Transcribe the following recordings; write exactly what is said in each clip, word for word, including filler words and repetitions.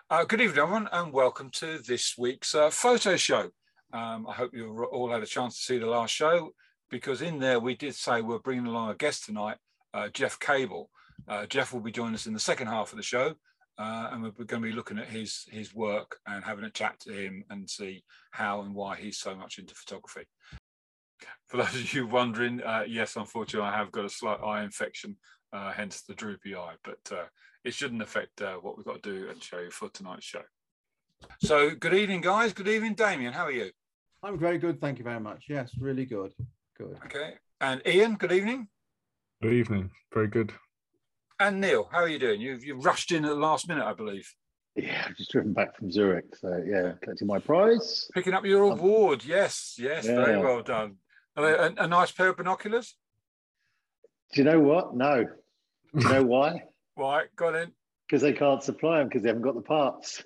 Uh, good evening, everyone, and welcome to this week's uh, photo show. Um, I hope you've all had a chance to see the last show, because in there we did say we're bringing along a guest tonight, uh, Geoff Cable. Uh, Geoff will be joining us in the second half of the show, uh, and we're going to be looking at his, his work and having a chat to him and see how and why he's so much into photography. For those of you wondering, uh, yes, unfortunately, I have got a slight eye infection, uh, hence the droopy eye, but uh, it shouldn't affect uh, what we've got to do and show you for tonight's show. So good evening, guys. Good evening, Damien. How are you? I'm very good. Thank you very much. Yes, really good. Good. Okay. And Ian, good evening. Good evening. Very good. And Neil, how are you doing? You've, you've rushed in at the last minute, I believe. Yeah, I've just driven back from Zurich. So, yeah, collecting my prize. Picking up your award. Yes, yes. Yeah. Very well done. Are they a, a nice pair of binoculars? Do you know what? No. Do you know why? Why? Go on in. Because they can't supply them because they haven't got the parts.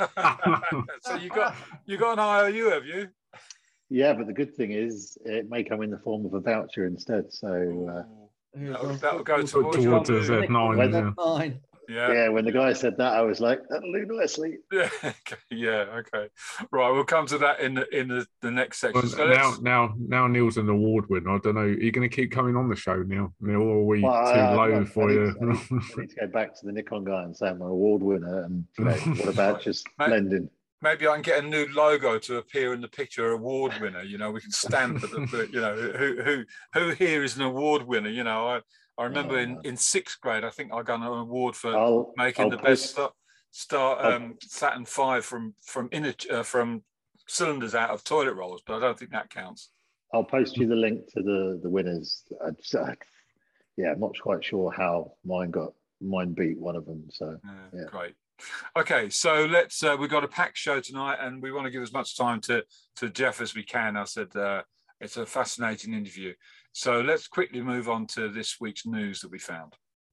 So you got you got an I O U, have you? Yeah, but the good thing is it may come in the form of a voucher instead. So uh, that'll, that'll go towards, towards the Z nine. Yeah. Yeah, when the guy said that, I was like, that'll do nicely. Yeah, okay. Yeah, okay. Right, we'll come to that in the in the, the next section. Well, so now, now, now, Neil's an award winner. I don't know. Are you going to keep coming on the show, Neil? Neil, or are we well, too I, low I, for I you? need, I, need, I need to go back to the Nikon guy and say I'm an award winner. And you know, what about just lending? Maybe I can get a new logo to appear in the picture, award winner. You know, we can stamp it. The, you know, who who who here is an award winner? You know, I. I remember oh, in, in sixth grade, I think I got an award for I'll, making I'll the post, best star, star um, Saturn five from from inner, uh, from cylinders out of toilet rolls, but I don't think that counts. I'll post you the link to the the winners. I just, I, yeah, I'm not quite sure how mine got mine beat one of them. So yeah, yeah. Great. Okay, so let's. Uh, we've got a packed show tonight, and we want to give as much time to to Geoff as we can. I said uh, it's a fascinating interview. So let's quickly move on to this week's news that we found.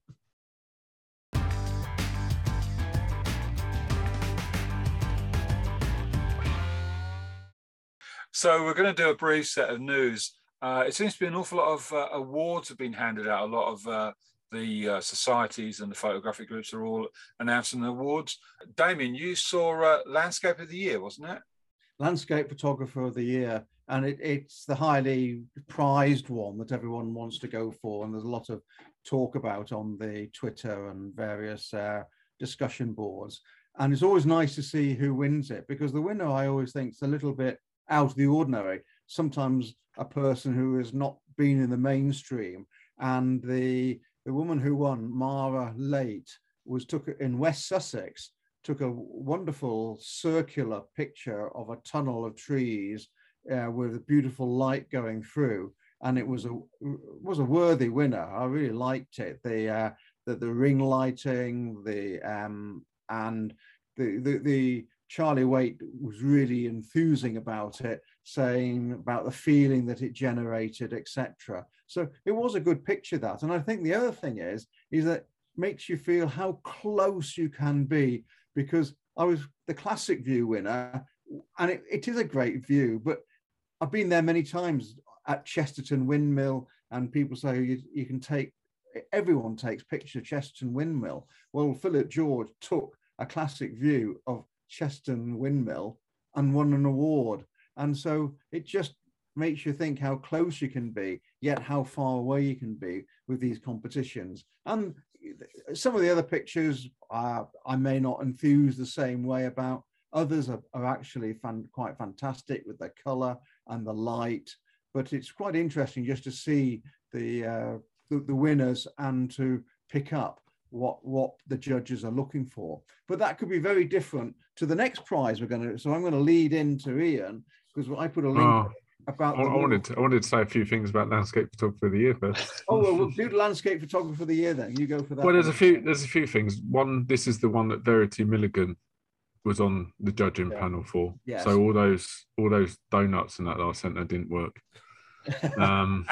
So we're going to do a brief set of news. Uh, it seems to be an awful lot of uh, awards have been handed out. A lot of uh, the uh, societies and the photographic groups are all announcing the awards. Damien, you saw uh, Landscape of the Year, wasn't it? Landscape Photographer of the Year. And it, it's the highly prized one that everyone wants to go for. And there's a lot of talk about on the Twitter and various uh, discussion boards. And it's always nice to see who wins it, because the winner, I always think, is a little bit out of the ordinary. Sometimes a person who has not been in the mainstream. And the, the woman who won, Mara Late, was took in West Sussex, took a wonderful circular picture of a tunnel of trees Uh, with a beautiful light going through, and it was a was a worthy winner. I really liked it. The uh, the, the ring lighting, the um, and the, the the Charlie Waite was really enthusing about it, saying about the feeling that it generated, et cetera. So it was a good picture, that. And I think the other thing is is that makes you feel how close you can be, because I was the classic view winner, and it, it is a great view, but I've been there many times at Chesterton Windmill, and people say you, you can take, everyone takes pictures of Chesterton Windmill. Well, Philip George took a classic view of Chesterton Windmill and won an award. And so it just makes you think how close you can be, yet how far away you can be with these competitions. And some of the other pictures uh, I may not enthuse the same way about. Others are, are actually fan, quite fantastic with the color and the light, but it's quite interesting just to see the, uh, the the winners and to pick up what what the judges are looking for. But that could be very different to the next prize we're going to. So I'm going to lead into Ian, because I put a link oh, about. I, the I wanted to, I wanted to say a few things about Landscape Photographer of the Year first. Oh well, we'll do Landscape Photographer of the Year then. You go for that. Well, there's one. a few there's a few things. One, this is the one that Verity Milligan was on the judging yeah. panel for. Yes. So all those all those donuts and that, that I sent her didn't work. Um,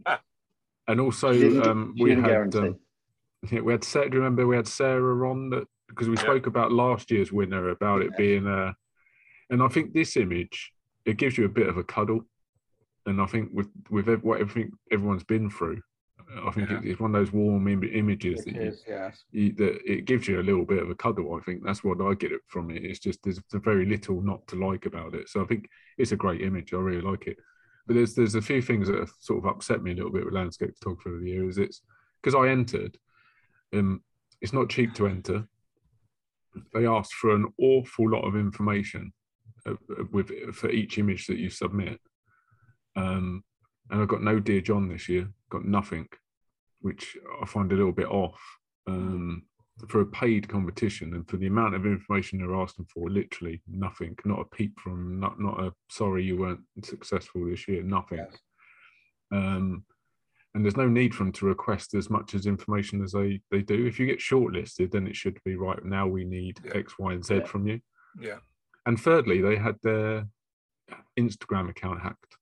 and also um, we had um, yeah, we had Sarah, do you remember we had Sarah on that, because we yeah. spoke about last year's winner, about it yeah. being a, and I think this image, it gives you a bit of a cuddle, and I think with with what everything everyone's been through, I think Yeah. it, it's one of those warm Im- images It that, is, yes. you, you, that it gives you a little bit of a cuddle. I think that's what I get it from it. It's just there's very little not to like about it. So I think it's a great image. I really like it. But there's there's a few things that have sort of upset me a little bit with Landscape Photographer of the Year. Is it's because I entered. Um, it's not cheap to enter. They asked for an awful lot of information uh, with for each image that you submit. Um, and I got no Dear John this year. Got nothing, which I find a little bit off um, for a paid competition and for the amount of information they're asking for. Literally nothing. Not a peep from. Not not a sorry you weren't successful this year. Nothing. Yes. Um, and there's no need for them to request as much as information as they, they do. If you get shortlisted, then it should be right. Now we need Yeah. X, Y, and Z Yeah. from you. Yeah. And thirdly, they had their Instagram account hacked.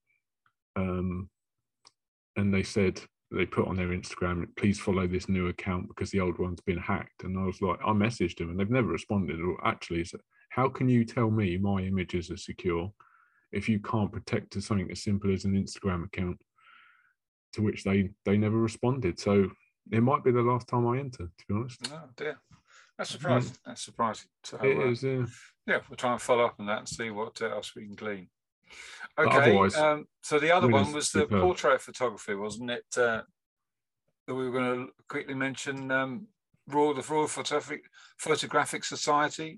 Um, and they said, they put on their Instagram, please follow this new account because the old one's been hacked. And I was like, I messaged them and they've never responded. Or actually, so how can you tell me my images are secure if you can't protect to something as simple as an Instagram account? To which they they never responded. So it might be the last time I enter, to be honest. Oh dear, that's surprising. Mm. That's surprising. So, it uh, is, yeah. Yeah, we'll try and follow up on that and see what else we can glean. But Okay. Um, so the other one was the superb. portrait photography, wasn't it? Uh, that we were going to quickly mention um, Royal the Royal Photographic Photographic Society.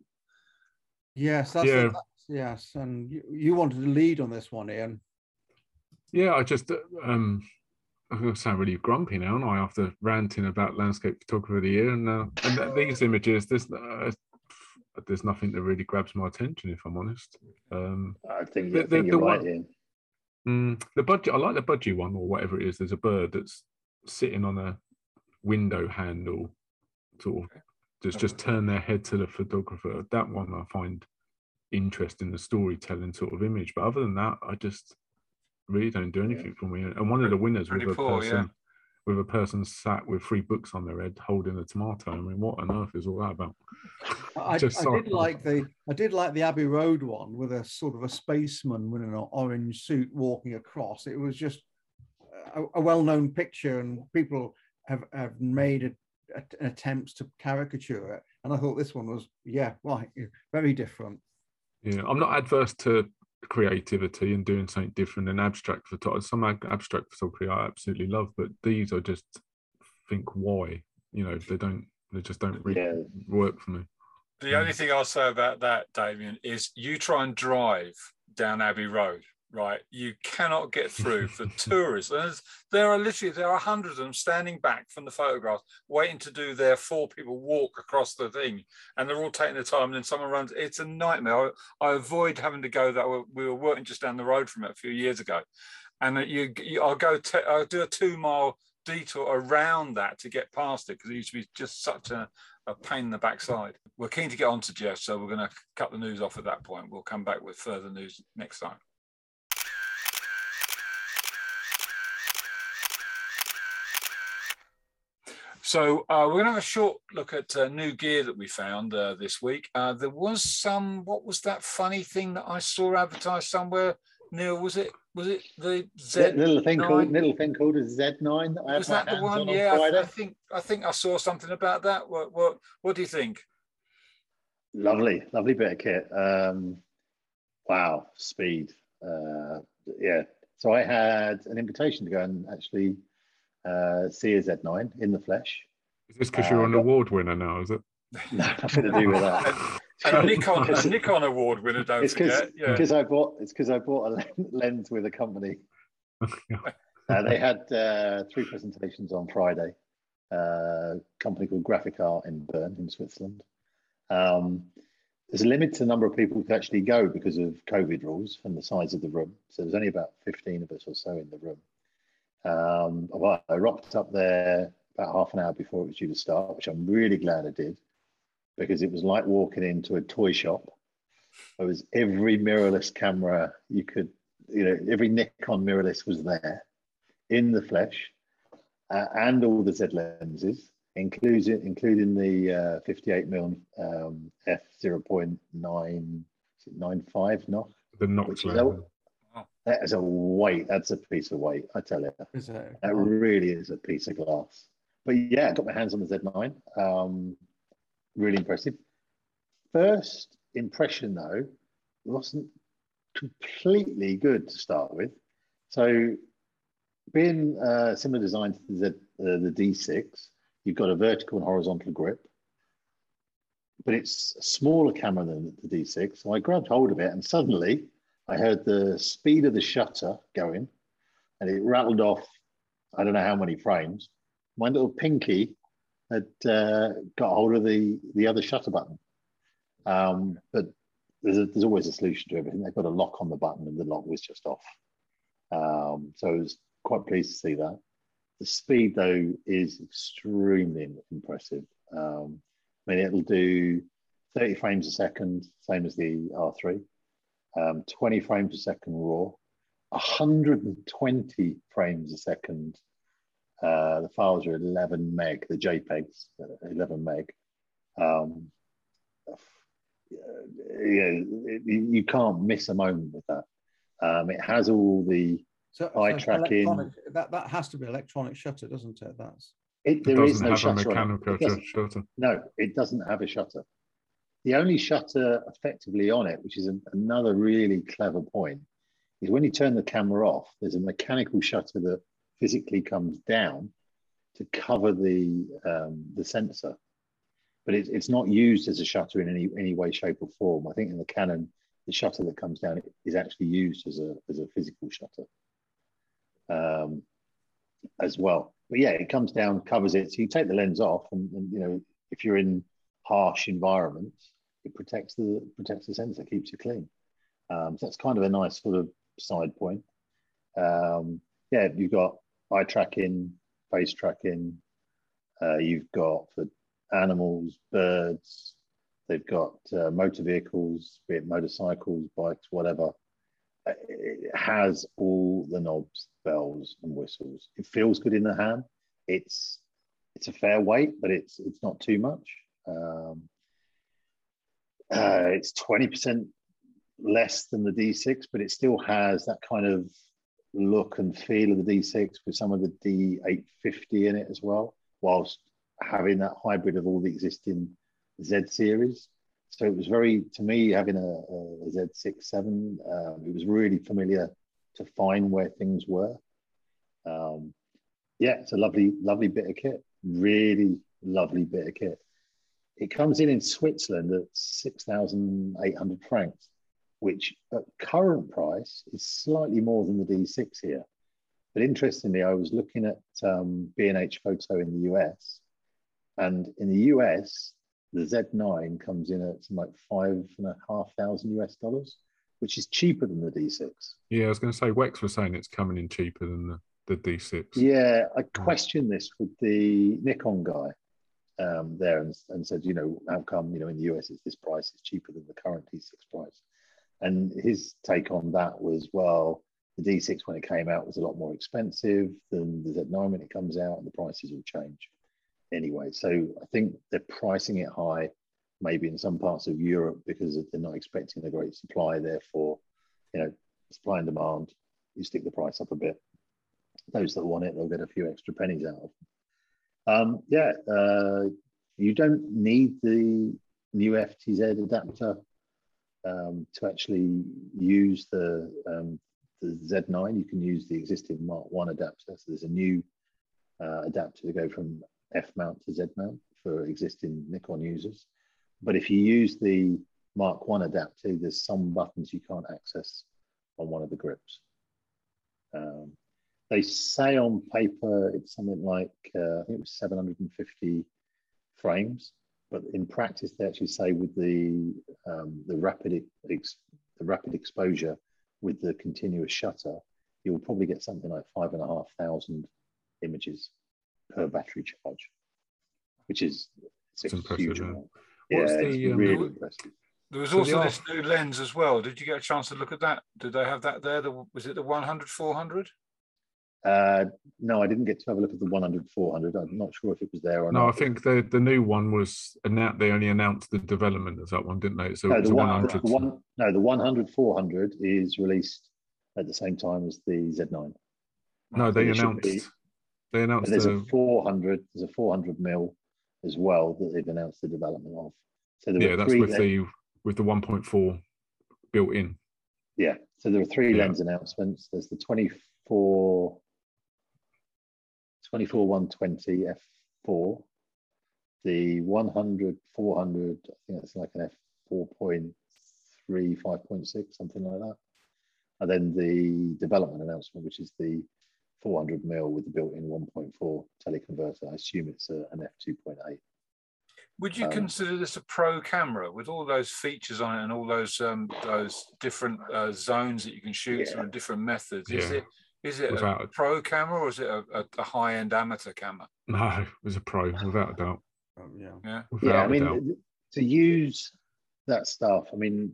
Yes, that's, yeah. a, that's yes, and you, you wanted to lead on this one, Ian. Yeah, I just. Um, I'm going to sound really grumpy now, aren't I, after ranting about Landscape Photographer of the Year. And, uh, and these images, there's, uh, there's nothing that really grabs my attention, if I'm honest. Um, I think, the, I think the, you're the right, one, Ian. Mm, the budget, I like the budgie one, or whatever it is. There's a bird that's sitting on a window handle, sort of just, just turn their head to the photographer. That one I find interesting, the storytelling sort of image. But other than that, I just... really don't do anything for me. And one of the winners with a poor, person yeah. with a person sat with three books on their head holding a tomato. I mean, what on earth is all that about? I, Just I did like the I did like the Abbey Road one with a sort of a spaceman in an orange suit walking across. It was just a, a well-known picture, and people have have made a, a, an attempts to caricature it. And I thought this one was, yeah, right, very different. Yeah, I'm not adverse to creativity and doing something different and abstract photography. Some abstract photography I absolutely love, but these I just think, why? You know, they don't, they just don't really Yeah. work for me. The only thing I'll say about that, Damien, is you try and drive down Abbey Road, right? You cannot get through for tourists. And there are literally, there are hundreds of them standing back from the photographs, waiting to do their four people walk across the thing. And they're all taking their time, and then someone runs. It's a nightmare. I, I avoid having to go that way. We were working just down the road from it a few years ago. And you, you I'll go, t- I'll do a two mile detour around that to get past it, because it used to be just such a, a pain in the backside. We're keen to get on to Jeff, so we're going to cut the news off at that point. We'll come back with further news next time. So uh, we're going to have a short look at uh, new gear that we found uh, this week. Uh, there was some, what was that funny thing that I saw advertised somewhere? Neil, was it was it the Z nine? Little thing called little thing called a Z nine that I had Was my that the hands one? on Yeah, on Friday. I, I think I think I saw something about that. What what what do you think? Lovely, lovely bit of kit. Um, wow, speed. Uh, yeah. So I had an invitation to go and actually uh, see a Z nine in the flesh. Is this because you're Uh, an got- award winner now, is it? No, nothing to do with that. A Nikon, a Nikon award winner, don't It's because forget. Yeah. because I bought it's because I bought a len- lens with a company. Uh, they had uh, three presentations on Friday. Uh, a company called Graphic Art in Bern, in Switzerland. Um, there's a limited number of people who actually go because of COVID rules and the size of the room. So there's only about fifteen of us or so in the room. Um, well, I rocked up there about half an hour before it was due to start, which I'm really glad I did, because it was like walking into a toy shop. There was every mirrorless camera you could, you know, every Nikon mirrorless was there in the flesh, uh, and all the Z lenses, including including the uh, fifty-eight millimeter um, f zero point nine nine five Nock, The Nox which is lens. L- That is a weight. That's a piece of weight, I tell you. Is it? That really is a piece of glass. But yeah, I got my hands on the Z nine. Um, really impressive. First impression, though, wasn't completely good to start with. So being uh, similar design to the, Z, uh, the D six, you've got a vertical and horizontal grip, but it's a smaller camera than the D six. So I grabbed hold of it and suddenly I heard the speed of the shutter going and it rattled off, I don't know how many frames. My little pinky had uh, got hold of the, the other shutter button. Um, but there's, a, there's always a solution to everything. They've got a lock on the button and the lock was just off. Um, so I was quite pleased to see that. The speed, though, is extremely impressive. Um, I mean, it'll do thirty frames a second, same as the R three, um, twenty frames a second RAW, one hundred twenty frames a second. Uh, the files are eleven meg, the JPEGs, eleven meg. Um, yeah, it, you can't miss a moment with that. Um, it has all the so, eye so tracking. That that has to be electronic shutter, doesn't it? That's it. There it is no have shutter. A mechanical on it. It shutter. No, it doesn't have a shutter. The only shutter effectively on it, which is a, another really clever point, is when you turn the camera off, there's a mechanical shutter that physically comes down to cover the um, the sensor, but it, it's not used as a shutter in any any way, shape, or form. I think in the Canon, the shutter that comes down is actually used as a as a physical shutter um, as well. But yeah, it comes down, covers it. So you take the lens off, and, and you know, if you're in harsh environments, it protects the protects the sensor, keeps it clean. Um, so that's kind of a nice sort of side point. Um, yeah, you've got eye tracking, face tracking. Uh, you've got for animals, birds. They've got uh, motor vehicles, be it motorcycles, bikes, whatever. It has all the knobs, bells, and whistles. It feels good in the hand. It's it's a fair weight, but it's it's not too much. Um, uh, it's twenty percent less than the D six, but it still has that kind of look and feel of the D six with some of the D eight fifty in it as well, whilst having that hybrid of all the existing Z series. So it was very, to me, having a, a Z six seven, um, it was really familiar to find where things were. Um, yeah, it's a lovely, lovely bit of kit. Really lovely bit of kit. It comes in in Switzerland at six thousand eight hundred francs, which at current price is slightly more than the D six here. But interestingly, I was looking at um, B and H Photo in the U S, and in the U S, the Z nine comes in at like five and a half thousand US dollars, which is cheaper than the D six. Yeah, I was going to say, Wex was saying it's coming in cheaper than the, the D six. Yeah, I questioned this with the Nikon guy um, there and, and said, you know, how come, you know, in the U S it's this price, it's cheaper than the current D six price? And his take on that was, well, the D six when it came out was a lot more expensive than the Z nine when it comes out, and the prices will change anyway. So I think they're pricing it high, maybe in some parts of Europe, because they're not expecting a great supply. Therefore, you know, supply and demand, you stick the price up a bit. Those that want it, they'll get a few extra pennies out of them. Um, yeah, uh, you don't need the new F T Z adapter um, to actually use the, um, the Z nine. You can use the existing Mark one adapter. So there's a new uh, adapter to go from F mount to Z mount for existing Nikon users. But if you use the Mark one adapter, there's some buttons you can't access on one of the grips. Um, they say on paper it's something like, uh, I think it was seven hundred fifty frames, but in practice they actually say with the um, the rapid ex the rapid exposure with the continuous shutter, you'll probably get something like five and a half thousand images per battery charge, which is it's impressive. Huge Yeah, yeah What's it's the, um, really impressive. There was So also the this new lens as well. Did you get a chance to look at that? Did they have that there? The, was it the one hundred four hundred? Uh, no, I didn't get to have a look at the one hundred four hundred. I'm not sure if it was there or no, not. No, I think the the new one was announced. They only announced the development of that one, didn't they? So no, it was the a one, one hundred. the one, no, the one hundred four hundred is released at the same time as the Z nine. No, they so announced. Be, they announced. There's a, a four hundred. There's a four hundred mil as well that they've announced the development of. So there yeah, were that's three with the with the one point four built in. Yeah, so there are three yeah. lens announcements. There's the twenty-four, twenty-four one twenty f four, the one hundred, four hundred, I think that's like an f four point three, five point six, something like that. And then the development announcement, which is the four hundred mil with the built-in one point four teleconverter. I assume it's a, an f two point eight. Would you um, consider this a pro camera with all those features on it and all those um, those different uh, zones that you can shoot yeah. through, different methods? Is yeah. it is it without a pro camera or is it a, a, a high-end amateur camera? No, it was a pro, without a doubt. Um, yeah, yeah. Without yeah. I mean, doubt. to use that stuff, I mean,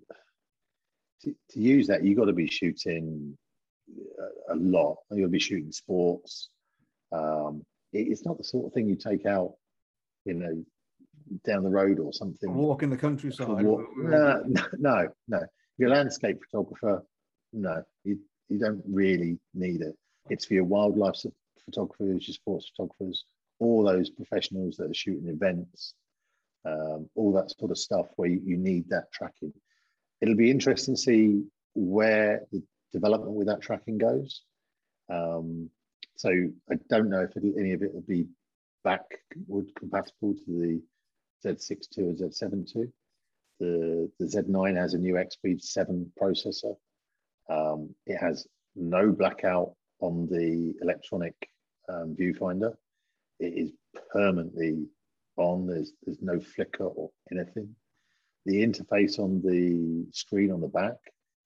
to, to use that, you got to be shooting a, a lot. You got to be shooting sports. Um, it, it's not the sort of thing you take out, you know, down the road or something. A walk in the countryside. Walk. No, no, no, no. You're a landscape photographer. No, you, you don't really need it. It's for your wildlife photographers, your sports photographers, all those professionals that are shooting events, um, all that sort of stuff where you, you need that tracking. It'll be interesting to see where the development with that tracking goes. Um, so I don't know if it, any of it will be backward compatible to the Z six two or Z seven two. The, the Z nine has a new X P seven processor. Um, it has no blackout on the electronic um, viewfinder. It is permanently on. There's, there's no flicker or anything. The interface on the screen on the back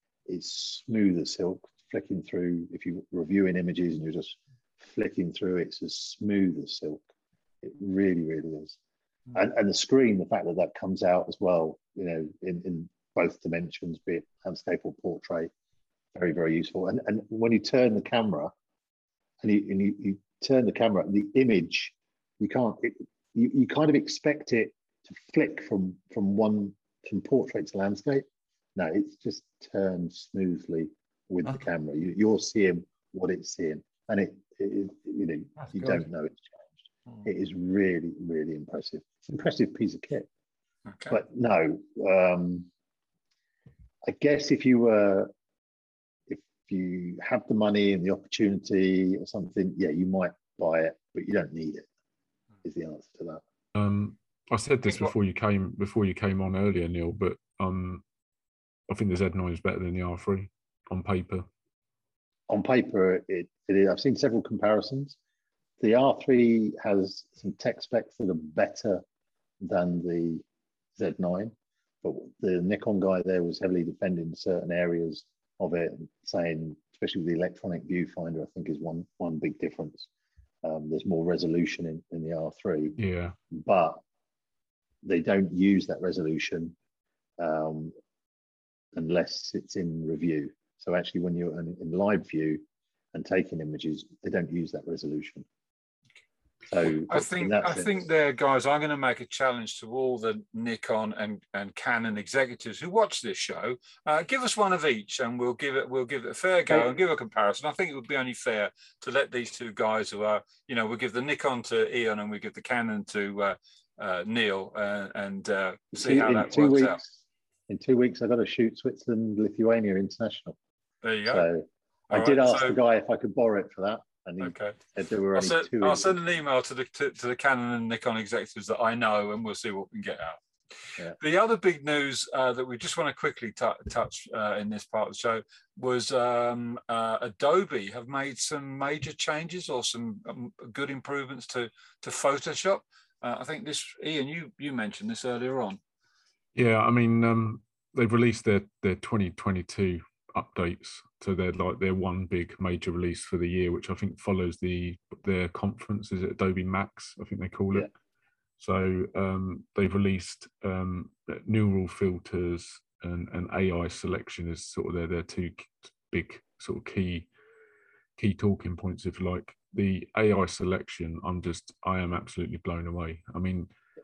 is smooth as silk, flicking through. If you're reviewing images and you're just flicking through, it's as smooth as silk. It really, really is. And, and the screen, the fact that that comes out as well, you know, in, in both dimensions, be it landscape or portrait, very, very useful. And, and when you turn the camera and you, and you, you turn the camera, the image, you can't, it, you, you kind of expect it to flick from, from one, from portrait to landscape. No, it's just turned smoothly with oh. the camera. You, you're seeing what it's seeing. And it, it you know, That's you good. don't know it's changed. It is really, really impressive. It's an impressive piece of kit. Okay. But no, um, I guess if you were, if you have the money and the opportunity or something, yeah, you might buy it, but you don't need it. Is the answer to that? Um, I said this before you came before you came on earlier, Neil, but um, I think the Z nine is better than the R three on paper. On paper, it, it is. I've seen several comparisons. The R three has some tech specs that are better than the Z nine, but the Nikon guy there was heavily defending certain areas of it, saying, especially with the electronic viewfinder, I think is one one big difference. Um, there's more resolution in, in the R three, yeah, but they don't use that resolution um, unless it's in review. So actually, when you're in, in live view and taking images, they don't use that resolution. So I think I sense, think there, guys, I'm going to make a challenge to all the Nikon and, and Canon executives who watch this show. Uh, give us one of each, and we'll give it we'll give it a fair go and give a comparison. I think it would be only fair to let these two guys who are, you know, we'll give the Nikon to Ian and we give the Canon to uh, uh, Neil uh, and uh, see two, how that two works weeks, out. In two weeks, I've got to shoot Switzerland, Lithuania International. There you go. So All I did right, ask so, the guy if I could borrow it for that. And he okay. said there were I'll, only send, two I'll send an email to the to, to the Canon and Nikon executives that I know, and we'll see what we can get out. Yeah. The other big news uh, that we just want to quickly touch uh, in this part of the show was um, uh, Adobe have made some major changes or some um, good improvements to to Photoshop. Uh, I think this, Ian, you you mentioned this earlier on. Yeah, I mean um, they've released their their twenty twenty-two updates, so they're like their one big major release for the year, which I think follows the their conference. Is it Adobe Max? I think they call it. Yeah. So um, they've released um, neural filters and, and A I selection is sort of their their two big sort of key key talking points, if you like. The A I selection, I'm just I am absolutely blown away. I mean,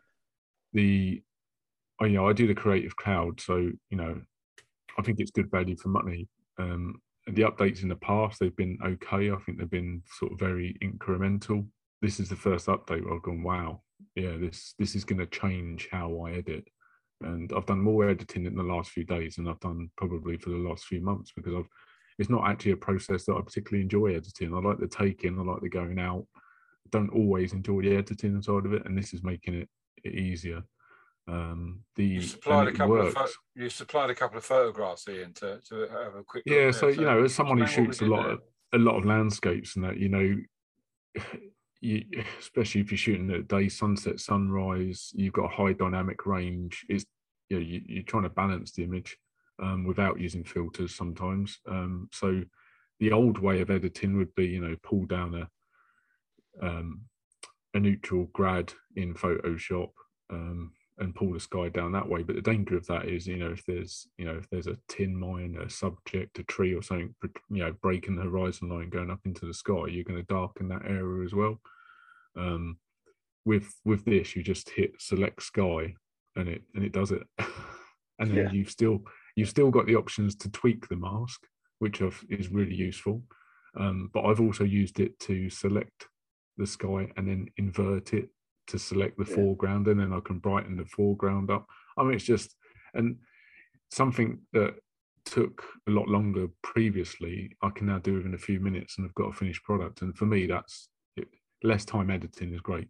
the you know I do the Creative Cloud, so you know I think it's good value for money. Um, the updates in the past, they've been okay. I think they've been sort of very incremental. This is the first update where I've gone, wow, yeah, this this is going to change how I edit. And I've done more editing in the last few days than I've done probably for the last few months, because I've it's not actually a process that I particularly enjoy editing. I like the taking, I like the going out. I don't always enjoy the editing side of it, and this is making it, it easier. Um, the you supplied a couple works. of you supplied a couple of photographs, Ian, to, to have a quick look. Yeah, there. so, you know, as someone who explain shoots a lot there. of a lot of landscapes and that, you know, you, especially if you're shooting at day, sunset, sunrise, you've got a high dynamic range. It's, you know, you, you're trying to balance the image um, without using filters sometimes. Um, so the old way of editing would be, you know, pull down a um, a neutral grad in Photoshop um, and pull the sky down that way. But the danger of that is, you know, if there's, you know, if there's a tin mine, a subject, a tree or something, you know, breaking the horizon line going up into the sky, you're going to darken that area as well. Um, with with this, you just hit select sky, and it and it does it, and then yeah. you've still you've still got the options to tweak the mask, which I've, is really useful. Um, but I've also used it to select the sky and then invert it to select the yeah. foreground, and then I can brighten the foreground up. I mean, it's just and something that took a lot longer previously, I can now do within a few minutes, and I've got a finished product. And for me, that's it, less time editing is great.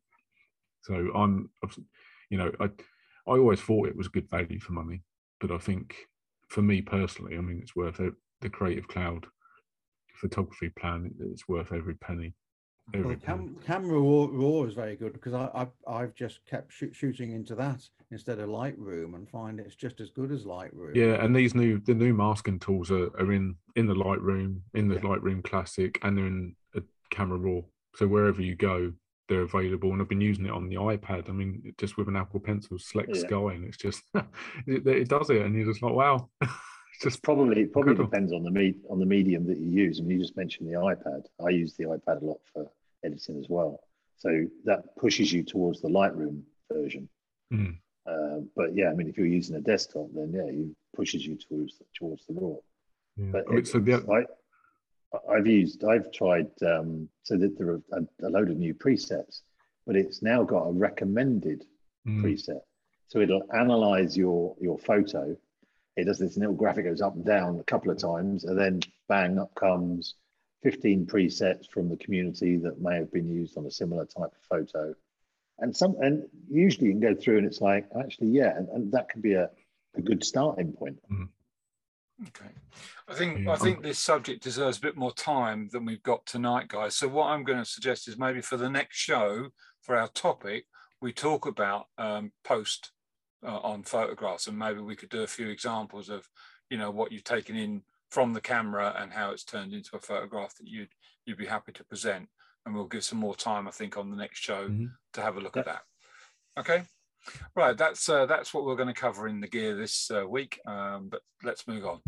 So I'm, you know, I I always thought it was good value for money, but I think for me personally, I mean, it's worth it. The Creative Cloud photography plan, it's worth every penny. Every well, penny. cam camera raw, raw is very good, because I, I've I've just kept sh shooting into that instead of Lightroom, and find it's just as good as Lightroom. Yeah, and these new the new masking tools are, are in in the Lightroom, in the yeah. Lightroom Classic, and they're in a Camera Raw. So wherever you go, they're available, and I've been using it on the iPad. I mean, just with an Apple Pencil, select yeah. sky, and it's just it, it does it, and you're just like, wow. It's just probably probably incredible. Depends on the me on the medium that you use. I mean, you just mentioned the iPad. I use the iPad a lot for editing as well. So that pushes you towards the Lightroom version. Mm. Uh, but yeah, I mean, if you're using a desktop, then yeah, it pushes you towards towards the RAW. Yeah. But I mean, so the... I, I've used, I've tried, um, so that there are a, a load of new presets, but it's now got a recommended mm. preset. So it'll analyze your your photo. It does this little graphic, goes up and down a couple of times, and then bang, up comes fifteen presets from the community that may have been used on a similar type of photo. And some, and usually you can go through and it's like, actually, yeah, and, and that could be a, a good starting point. Mm. Okay. I think I think this subject deserves a bit more time than we've got tonight, guys. So what I'm going to suggest is maybe for the next show, for our topic, we talk about um, post uh, on photographs, and maybe we could do a few examples of, you know, what you've taken in from the camera and how it's turned into a photograph that you'd you'd be happy to present. And we'll give some more time, I think, on the next show mm-hmm. to have a look yep. at that. Okay, right. That's uh, that's what we're going to cover in the gear this uh, week. Um, but let's move on.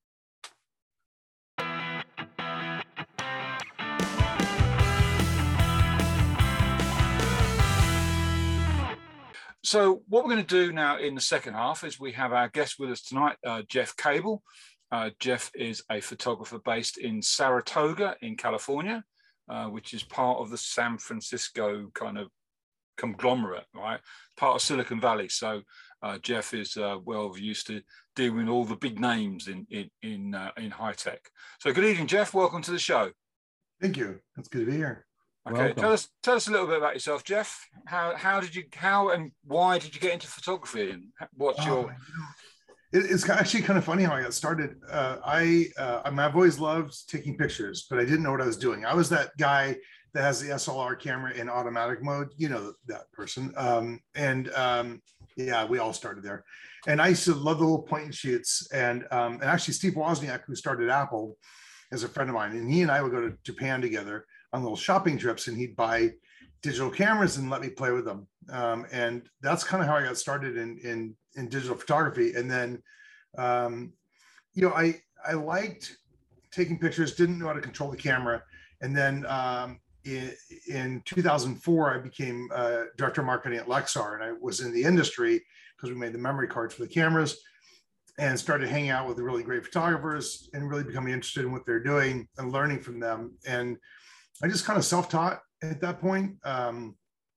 So what we're going to do now in the second half is we have our guest with us tonight, uh, Jeff Cable. Uh, Jeff is a photographer based in Saratoga in California, uh, which is part of the San Francisco kind of conglomerate, right? Part of Silicon Valley. So uh, Jeff is uh, well used to dealing with all the big names in in in, uh, in high tech. So good evening, Jeff. Welcome to the show. Thank you. It's good to be here. Okay, Welcome. tell us tell us a little bit about yourself, Jeff. How how did you how and why did you get into photography, and what's your? Oh, you know, it, it's actually kind of funny how I got started. Uh, I uh, I mean, I've always loved taking pictures, but I didn't know what I was doing. I was that guy that has the S L R camera in automatic mode. You know that person. Um, and um, yeah, we all started there. And I used to love the little point and shoots. And um, and actually, Steve Wozniak, who started Apple, is a friend of mine, and he and I would go to Japan together on little shopping trips, and he'd buy digital cameras and let me play with them. Um, and that's kind of how I got started in, in, in digital photography. And then, um, you know, I, I liked taking pictures, didn't know how to control the camera. And then um, in, in two thousand four, I became uh, director of marketing at Lexar, and I was in the industry because we made the memory cards for the cameras. and started hanging out with really great photographers and really becoming interested in what they're doing and learning from them. And I just kind of self-taught at that point. Um,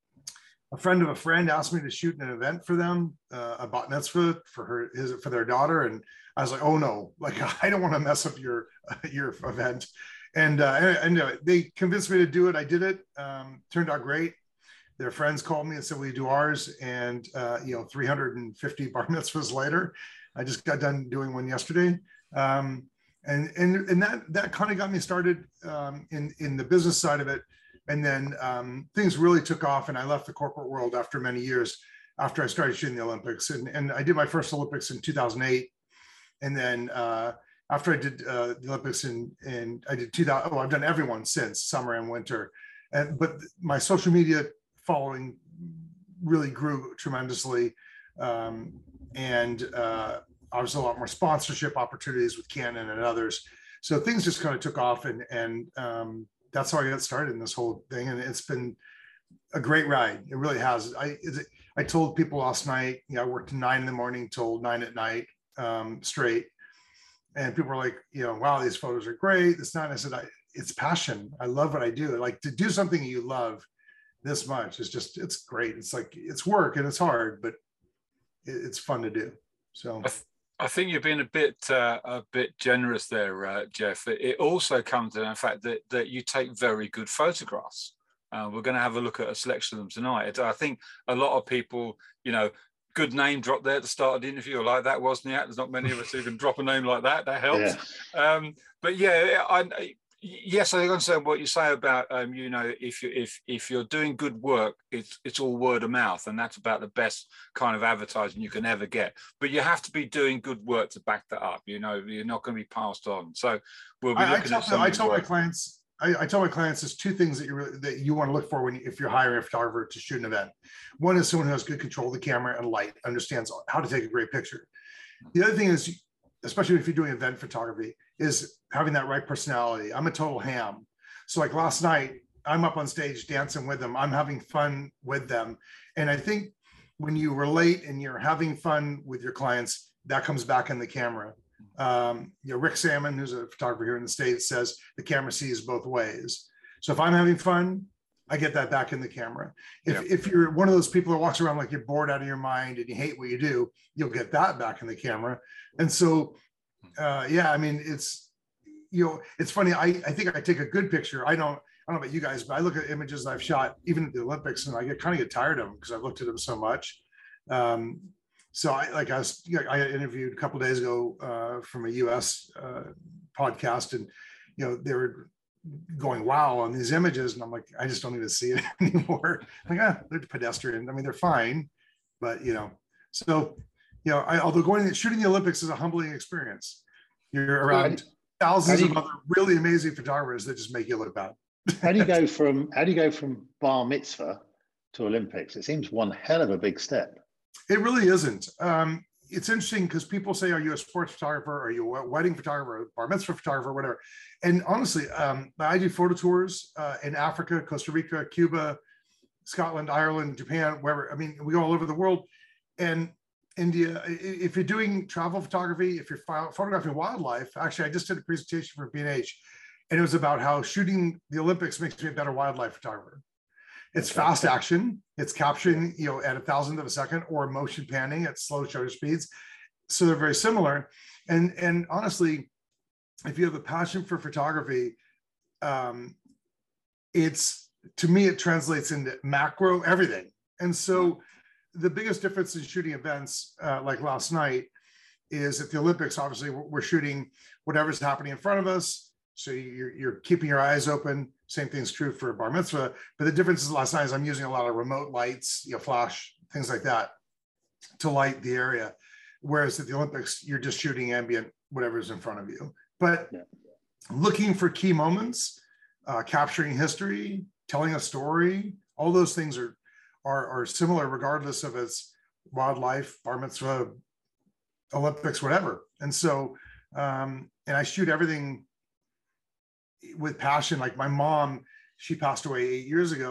a friend of a friend asked me to shoot an event for them, uh, a bat mitzvah for her, his, for their daughter. And I was like, oh no, like, I don't want to mess up your, your event. And, uh, and, and uh, they convinced me to do it. I did it. Um, turned out great. Their friends called me and said, will you do ours? And, uh, you know, three hundred fifty bar mitzvahs later, I just got done doing one yesterday. Um, and, and, and that, that kind of got me started um, in, in the business side of it. And then um, things really took off, and I left the corporate world after many years after I started shooting the Olympics. And, and I did my first Olympics in two thousand eight. And then uh, after I did uh, the Olympics in, in I did two thousand, oh, I've done everyone since, summer and winter. And, but my social media following really grew tremendously. Um, and uh, obviously a lot more sponsorship opportunities with Canon and others. So things just kind of took off, and, and um, that's how I got started in this whole thing. And it's been a great ride. It really has. I, I told people last night, you know, I worked nine in the morning till nine at night um, straight. And people were like, you know, wow, these photos are great. It's not, I said, I, it's passion. I love what I do. Like, to do something you love this much is just, it's great. It's like, it's work and it's hard, but it, it's fun to do. So I, th I think you're being a bit uh, a bit generous there, uh, Jeff. It, it also comes to the fact that that you take very good photographs. Uh, we're going to have a look at a selection of them tonight. I think a lot of people, you know, good name drop there at the start of the interview, like that, wasn't it? There's not many of us who can drop a name like that. That helps. Yeah. Um, but yeah, I, I yes, I understand what you say about um, you know, if you if if you're doing good work, it's it's all word of mouth, and that's about the best kind of advertising you can ever get. But you have to be doing good work to back that up. You know, you're not going to be passed on. So we'll be looking I, I at some. I tell my clients. I, I tell my clients there's two things that you really, that you want to look for when if you're hiring a photographer to shoot an event. One is someone who has good control of the camera and light, understands how to take a great picture. The other thing is, especially if you're doing event photography, is having that right personality. I'm a total ham. So like last night, I'm up on stage dancing with them. I'm having fun with them. And I think when you relate and you're having fun with your clients, that comes back in the camera. Um, you know, Rick Salmon, who's a photographer here in the States, says the camera sees both ways. So if I'm having fun, I get that back in the camera. If, yeah. if you're one of those people that walks around like you're bored out of your mind and you hate what you do, you'll get that back in the camera. And so, uh, yeah, I mean, it's, you know, it's funny. I, I think I take a good picture. I don't, I don't know about you guys, but I look at images I've shot, even at the Olympics, and I get kind of get tired of them because I've looked at them so much. Um, so I, like I was, you know, I interviewed a couple of days ago uh, from a U S uh, podcast, and, you know, they were going, wow, on these images. And I'm like, I just don't even see it anymore. I'm like, ah, they're pedestrian. I mean, they're fine, but, you know, so, you know, I, although going, shooting the Olympics is a humbling experience. You're around thousands you, of other really amazing photographers that just make you look bad. How do you go from, how do you go from bar mitzvah to Olympics? It seems one hell of a big step. It really isn't. Um, it's interesting because people say, are you a sports photographer? Are you a wedding photographer, bar mitzvah photographer, whatever? And honestly, um, I do photo tours uh, in Africa, Costa Rica, Cuba, Scotland, Ireland, Japan, wherever. I mean, we go all over the world. And India, if you're doing travel photography, if you're photographing wildlife, actually, I just did a presentation for B and H, and it was about how shooting the Olympics makes me a better wildlife photographer. It's fast action. It's capturing, you know, at a thousandth of a second, or motion panning at slow shutter speeds. So they're very similar. And, and honestly, if you have a passion for photography, um, it's, to me, it translates into macro everything. And so the biggest difference in shooting events uh, like last night is at the Olympics, obviously, we're shooting whatever's happening in front of us. So you're, you're keeping your eyes open. Same thing's true for bar mitzvah. But the difference is last night is I'm using a lot of remote lights, you know, flash, things like that to light the area. Whereas at the Olympics, you're just shooting ambient, whatever's in front of you. But yeah. looking for key moments, uh, capturing history, telling a story, all those things are, are, are similar regardless of it's wildlife, bar mitzvah, Olympics, whatever. And so, um, and I shoot everything with passion. Like my mom, she passed away eight years ago,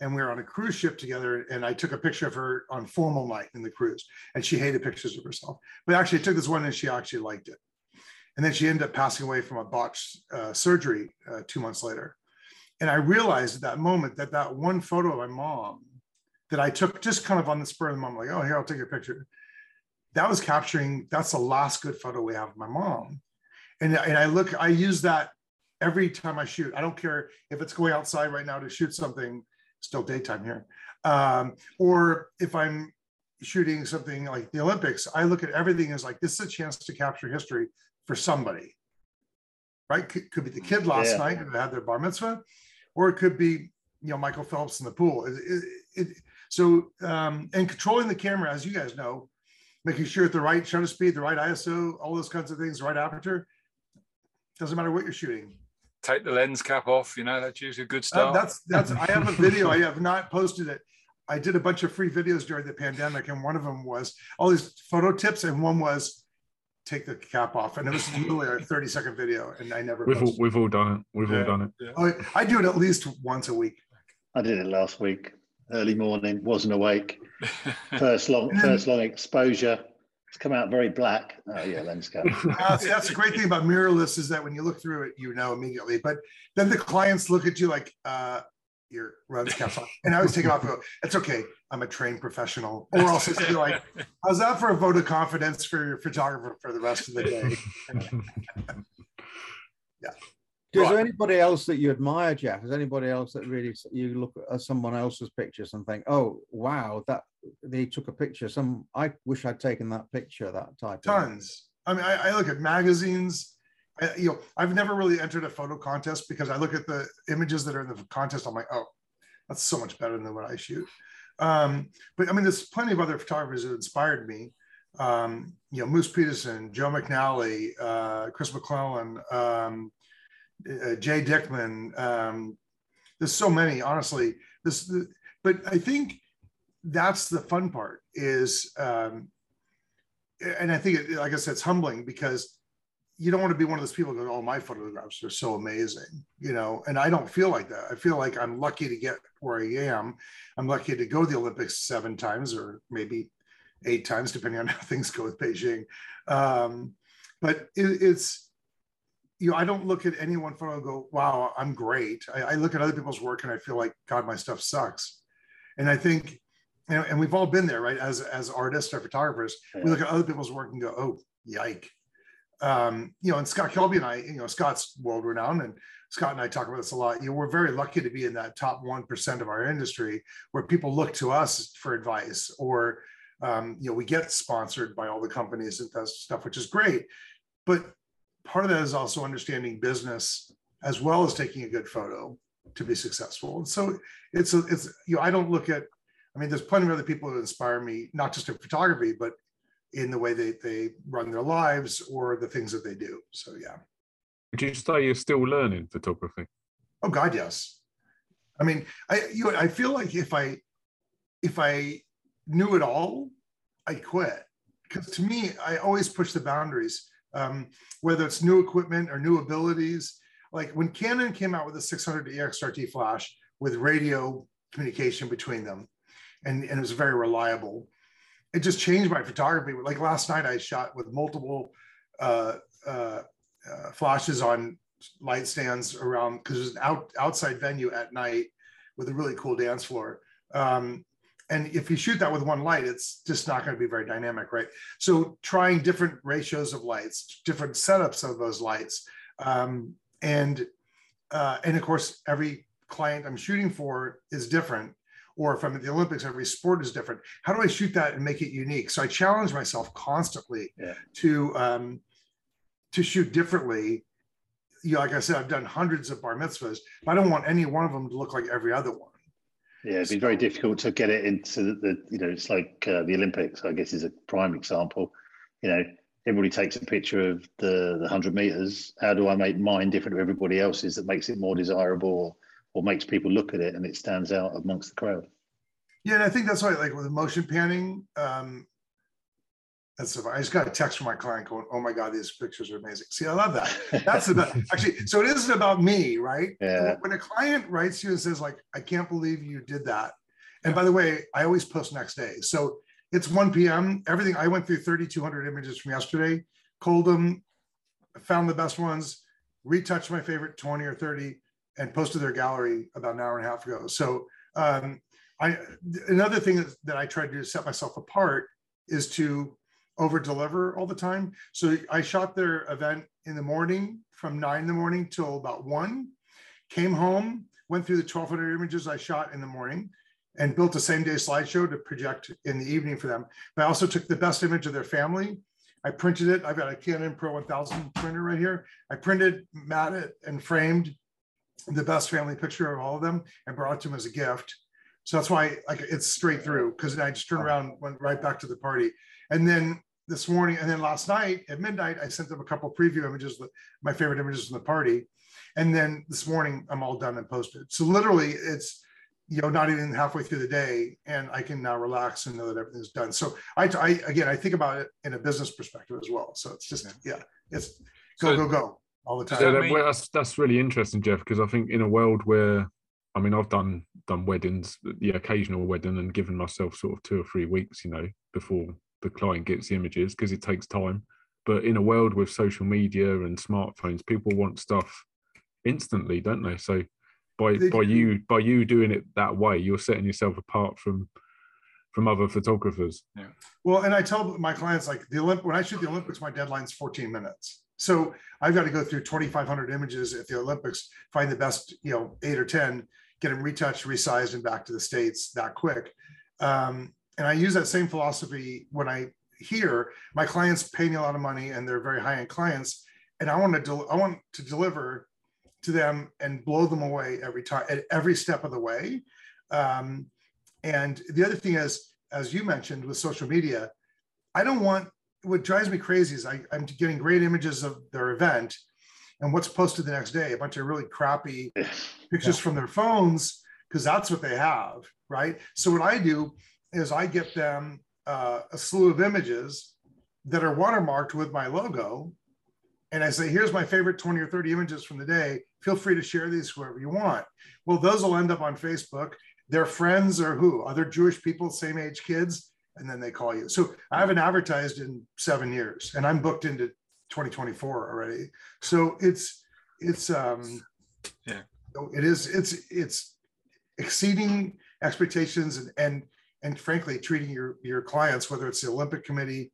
and we were on a cruise ship together, and I took a picture of her on formal night in the cruise, and she hated pictures of herself. But actually I took this one and she actually liked it. And then she ended up passing away from a botched uh, surgery uh, two months later. And I realized at that moment that that one photo of my mom that I took just kind of on the spur of the moment, like, oh, here, I'll take your picture. That was capturing, that's the last good photo we have of my mom. And, and I look, I use that every time I shoot. I don't care if it's going outside right now to shoot something, still daytime here. Um, or if I'm shooting something like the Olympics, I look at everything as like, this is a chance to capture history for somebody, right? Could, could be the kid last yeah. night who had their bar mitzvah, or it could be, you know, Michael Phelps in the pool. It, it, it, so, um, and controlling the camera, as you guys know, making sure at the right shutter speed, the right I S O, all those kinds of things, the right aperture, doesn't matter what you're shooting. Take the lens cap off, you know, that's usually a good start. Uh, that's, that's, I have a video, I have not posted it. I did a bunch of free videos during the pandemic, and one of them was all these photo tips, and one was take the cap off, and it was literally a thirty second video, and I never we've all, we've all done it we've yeah. all done it yeah. oh, I do it at least once a week. I did it last week, early morning, wasn't awake, first long then, first long exposure, it's come out very black. Oh yeah, lens cap. Uh, see, that's the great thing about mirrorless, is that when you look through it, you know immediately, but then the clients look at you like, uh your lens cap's on, and I always take it off and go, it's okay, I'm a trained professional. Or else it's be like, how's that for a vote of confidence for your photographer for the rest of the day? Yeah. Is right. there anybody else that you admire, Jeff? Is anybody else that really you look at someone else's pictures and think, oh wow, that they took a picture? Some I wish I'd taken that picture. That type. Tons. Of I mean, I, I look at magazines. I, you know, I've never really entered a photo contest because I look at the images that are in the contest. I'm like, oh, that's so much better than what I shoot. Um, but I mean, there's plenty of other photographers that inspired me. Um, you know, Moose Peterson, Joe McNally, uh, Chris McClellan, um, uh, Jay Dickman. Um, there's so many, honestly. This, the, but I think that's the fun part is, um, and I think, it, like I said, it's humbling because you don't want to be one of those people who go, oh, my photographs are so amazing, you know, and I don't feel like that. I feel like I'm lucky to get where I am. I'm lucky to go to the Olympics seven times or maybe eight times, depending on how things go with Beijing. Um, but it, it's, you know, I don't look at any one photo and go, wow, I'm great. I, I look at other people's work and I feel like, God, my stuff sucks. And I think, you know, and we've all been there, right? As, as artists or photographers, yeah. we look at other people's work and go, oh, yike. Um, you know, and Scott Kelby and I, you know, Scott's world renowned, and Scott and I talk about this a lot. You know, we're very lucky to be in that top one percent of our industry where people look to us for advice, or, um, you know, we get sponsored by all the companies and that stuff, which is great. But part of that is also understanding business as well as taking a good photo to be successful. And so it's, a, it's, you know, I don't look at, I mean, there's plenty of other people who inspire me, not just in photography, but in the way they, they run their lives or the things that they do. So, yeah. Would you say you're still learning photography? Oh God, yes. I mean, I, you know, I feel like if I, if I knew it all, I'd quit. Because to me, I always push the boundaries, um, whether it's new equipment or new abilities. Like when Canon came out with the six hundred E X R T flash with radio communication between them, and, and it was very reliable. It just changed my photography. Like last night I shot with multiple uh, uh, uh, flashes on light stands around, because it was an out, outside venue at night with a really cool dance floor. Um, and if you shoot that with one light, it's just not going to be very dynamic, right? So trying different ratios of lights, different setups of those lights. Um, and, uh, and of course, every client I'm shooting for is different. Or if I'm at the Olympics, every sport is different. How do I shoot that and make it unique? So I challenge myself constantly yeah. to um, to shoot differently. You know, like I said, I've done hundreds of bar mitzvahs, but I don't want any one of them to look like every other one. Yeah, it'd be so, very difficult to get it into the, you know, it's like uh, the Olympics, I guess, is a prime example. You know, everybody takes a picture of the, the one hundred meters. How do I make mine different to everybody else's that makes it more desirable? Or makes people look at it and it stands out amongst the crowd. Yeah, and I think that's why, like with motion panning, um, That's so I just got a text from my client going, "Oh my God, these pictures are amazing." See, I love that. That's about actually. So it isn't about me, right? Yeah. When a client writes you and says, "Like, I can't believe you did that," and by the way, I always post next day. So it's one P M. Everything I went through thirty-two hundred images from yesterday, culled them, found the best ones, retouched my favorite twenty or thirty, and posted their gallery about an hour and a half ago. So um, I another thing that, that I try to do to set myself apart is to over deliver all the time. So I shot their event in the morning from nine in the morning till about one, came home, went through the twelve hundred images I shot in the morning and built a same day slideshow to project in the evening for them. But I also took the best image of their family. I printed it. I've got a Canon Pro one thousand printer right here. I printed, matted, and framed the best family picture of all of them and brought it to them as a gift. So that's why like it's straight through, because I just turned around, went right back to the party. And then this morning, and then last night at midnight, I sent them a couple of preview images, my favorite images from the party. And then this morning, I'm all done and posted. So literally it's, you know, not even halfway through the day, and I can now relax and know that everything's done. So I, I again, I think about it in a business perspective as well. So it's just, yeah, it's go, so, go, go all the time. So that, well, that's, that's really interesting, Jeff, because I think in a world where, I mean, I've done done weddings, the occasional wedding, and given myself sort of two or three weeks, you know, before the client gets the images, because it takes time. But in a world with social media and smartphones, people want stuff instantly, don't they? So by they by do. you by you doing it that way, you're setting yourself apart from from other photographers. Yeah. Well, and I tell my clients, like the Olymp when I shoot the Olympics, my deadline's fourteen minutes. So I've got to go through twenty-five hundred images at the Olympics, find the best, you know, eight or ten, get them retouched, resized, and back to the States that quick. Um, and I use that same philosophy when I hear my clients pay me a lot of money and they're very high-end clients, and I want to del- I want to deliver to them and blow them away every time, at every step of the way. Um, and the other thing is, as you mentioned with social media, I don't want, what drives me crazy is I, I'm getting great images of their event, and what's posted the next day, a bunch of really crappy pictures yeah. from their phones, because that's what they have, right? So what I do is I get them uh, a slew of images that are watermarked with my logo, and I say, here's my favorite twenty or thirty images from the day. Feel free to share these whoever you want. Well, those will end up on Facebook. Their friends are who? Other Jewish people, same age kids, and then they call you. So I haven't advertised in seven years, and I'm booked into twenty twenty-four already. So it's it's um yeah, it is it's it's exceeding expectations and and and frankly treating your your clients, whether it's the Olympic Committee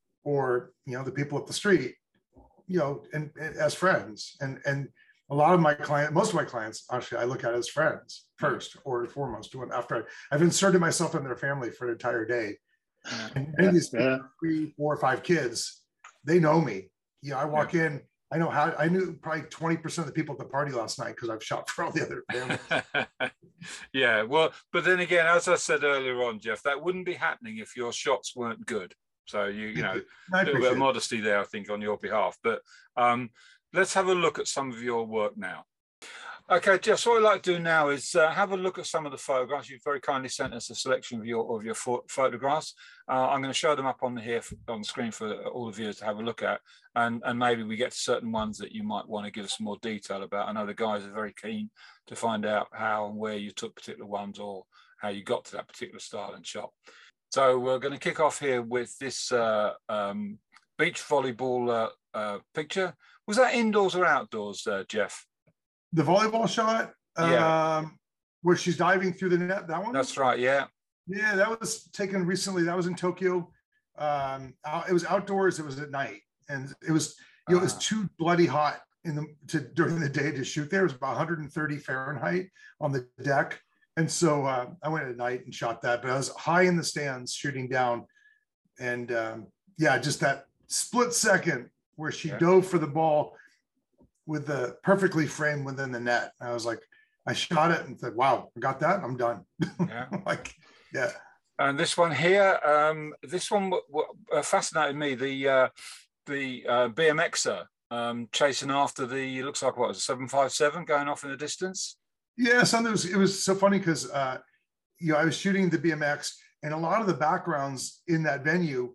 or you know the people up the street, you know, and, and as friends. And and a lot of my clients, most of my clients, actually, I look at as friends first or foremost. When after I, I've inserted myself in their family for an entire day. And many of these yeah. three, four, or five kids, they know me. You know, I walk yeah. in, I know how, I knew probably twenty percent of the people at the party last night because I've shot for all the other families. Yeah, well, but then again, as I said earlier on, Jeff, that wouldn't be happening if your shots weren't good. So you, you know, a little bit of modesty there, I think, on your behalf. But um, let's have a look at some of your work now. Okay, Jeff, so what I'd like to do now is uh, have a look at some of the photographs. You've very kindly sent us a selection of your of your pho photographs. Uh, I'm going to show them up on the, here for, on the screen for all the viewers to have a look at, and and maybe we get to certain ones that you might want to give us some more detail about. I know the guys are very keen to find out how and where you took particular ones or how you got to that particular style and shot. So we're going to kick off here with this uh, um, beach volleyball uh, uh, picture. Was that indoors or outdoors, uh, Jeff? The volleyball shot, yeah. um, where she's diving through the net, that one? That's right, yeah. Yeah, that was taken recently. That was in Tokyo. Um, it was outdoors. It was at night. And it was, you know, uh, it was too bloody hot in the to during the day to shoot there. It was about one hundred thirty Fahrenheit on the deck. And so uh, I went at night and shot that, but I was high in the stands shooting down. And um, yeah, just that split second where she yeah. dove for the ball with the perfectly framed within the net. I was like, I shot it and said, wow, I got that. I'm done. Yeah. Like, yeah. And this one here, um, this one uh, fascinated me. The uh, the uh, B M Xer um, chasing after the, it looks like what, was it, seven five seven going off in the distance? Yeah, something was, it was so funny because, uh, you know, I was shooting the B M X and a lot of the backgrounds in that venue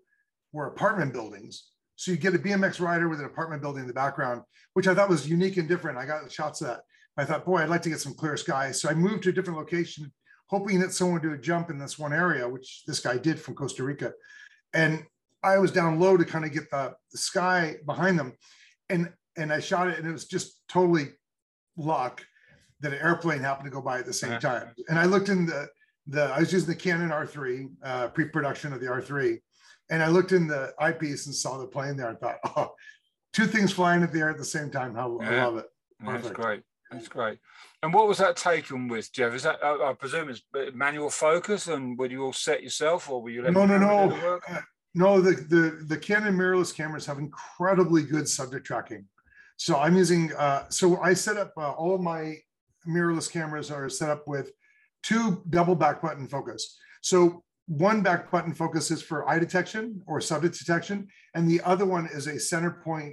were apartment buildings. So you get a B M X rider with an apartment building in the background, which I thought was unique and different. I got shots of that. I thought, boy, I'd like to get some clear skies. So I moved to a different location, hoping that someone would do a jump in this one area, which this guy did from Costa Rica. And I was down low to kind of get the, the sky behind them. And, and I shot it, and it was just totally luck that an airplane happened to go by at the same time. And I looked in the, the I was using the Canon R three, uh, pre-production of the R three. And I looked in the eyepiece and saw the plane there and thought, oh, two things flying at the air at the same time. How yeah. I love it. Perfect. That's great. That's great. And what was that taken with, Jeff? Is that, I, I presume it's manual focus, and were you all set yourself, or were you? No, no, no. Uh, no, the, the, the Canon mirrorless cameras have incredibly good subject tracking. So I'm using, uh, so I set up, uh, all of my mirrorless cameras are set up with two double back button focus. So one back button focus is for eye detection or subject detection, and the other one is a center point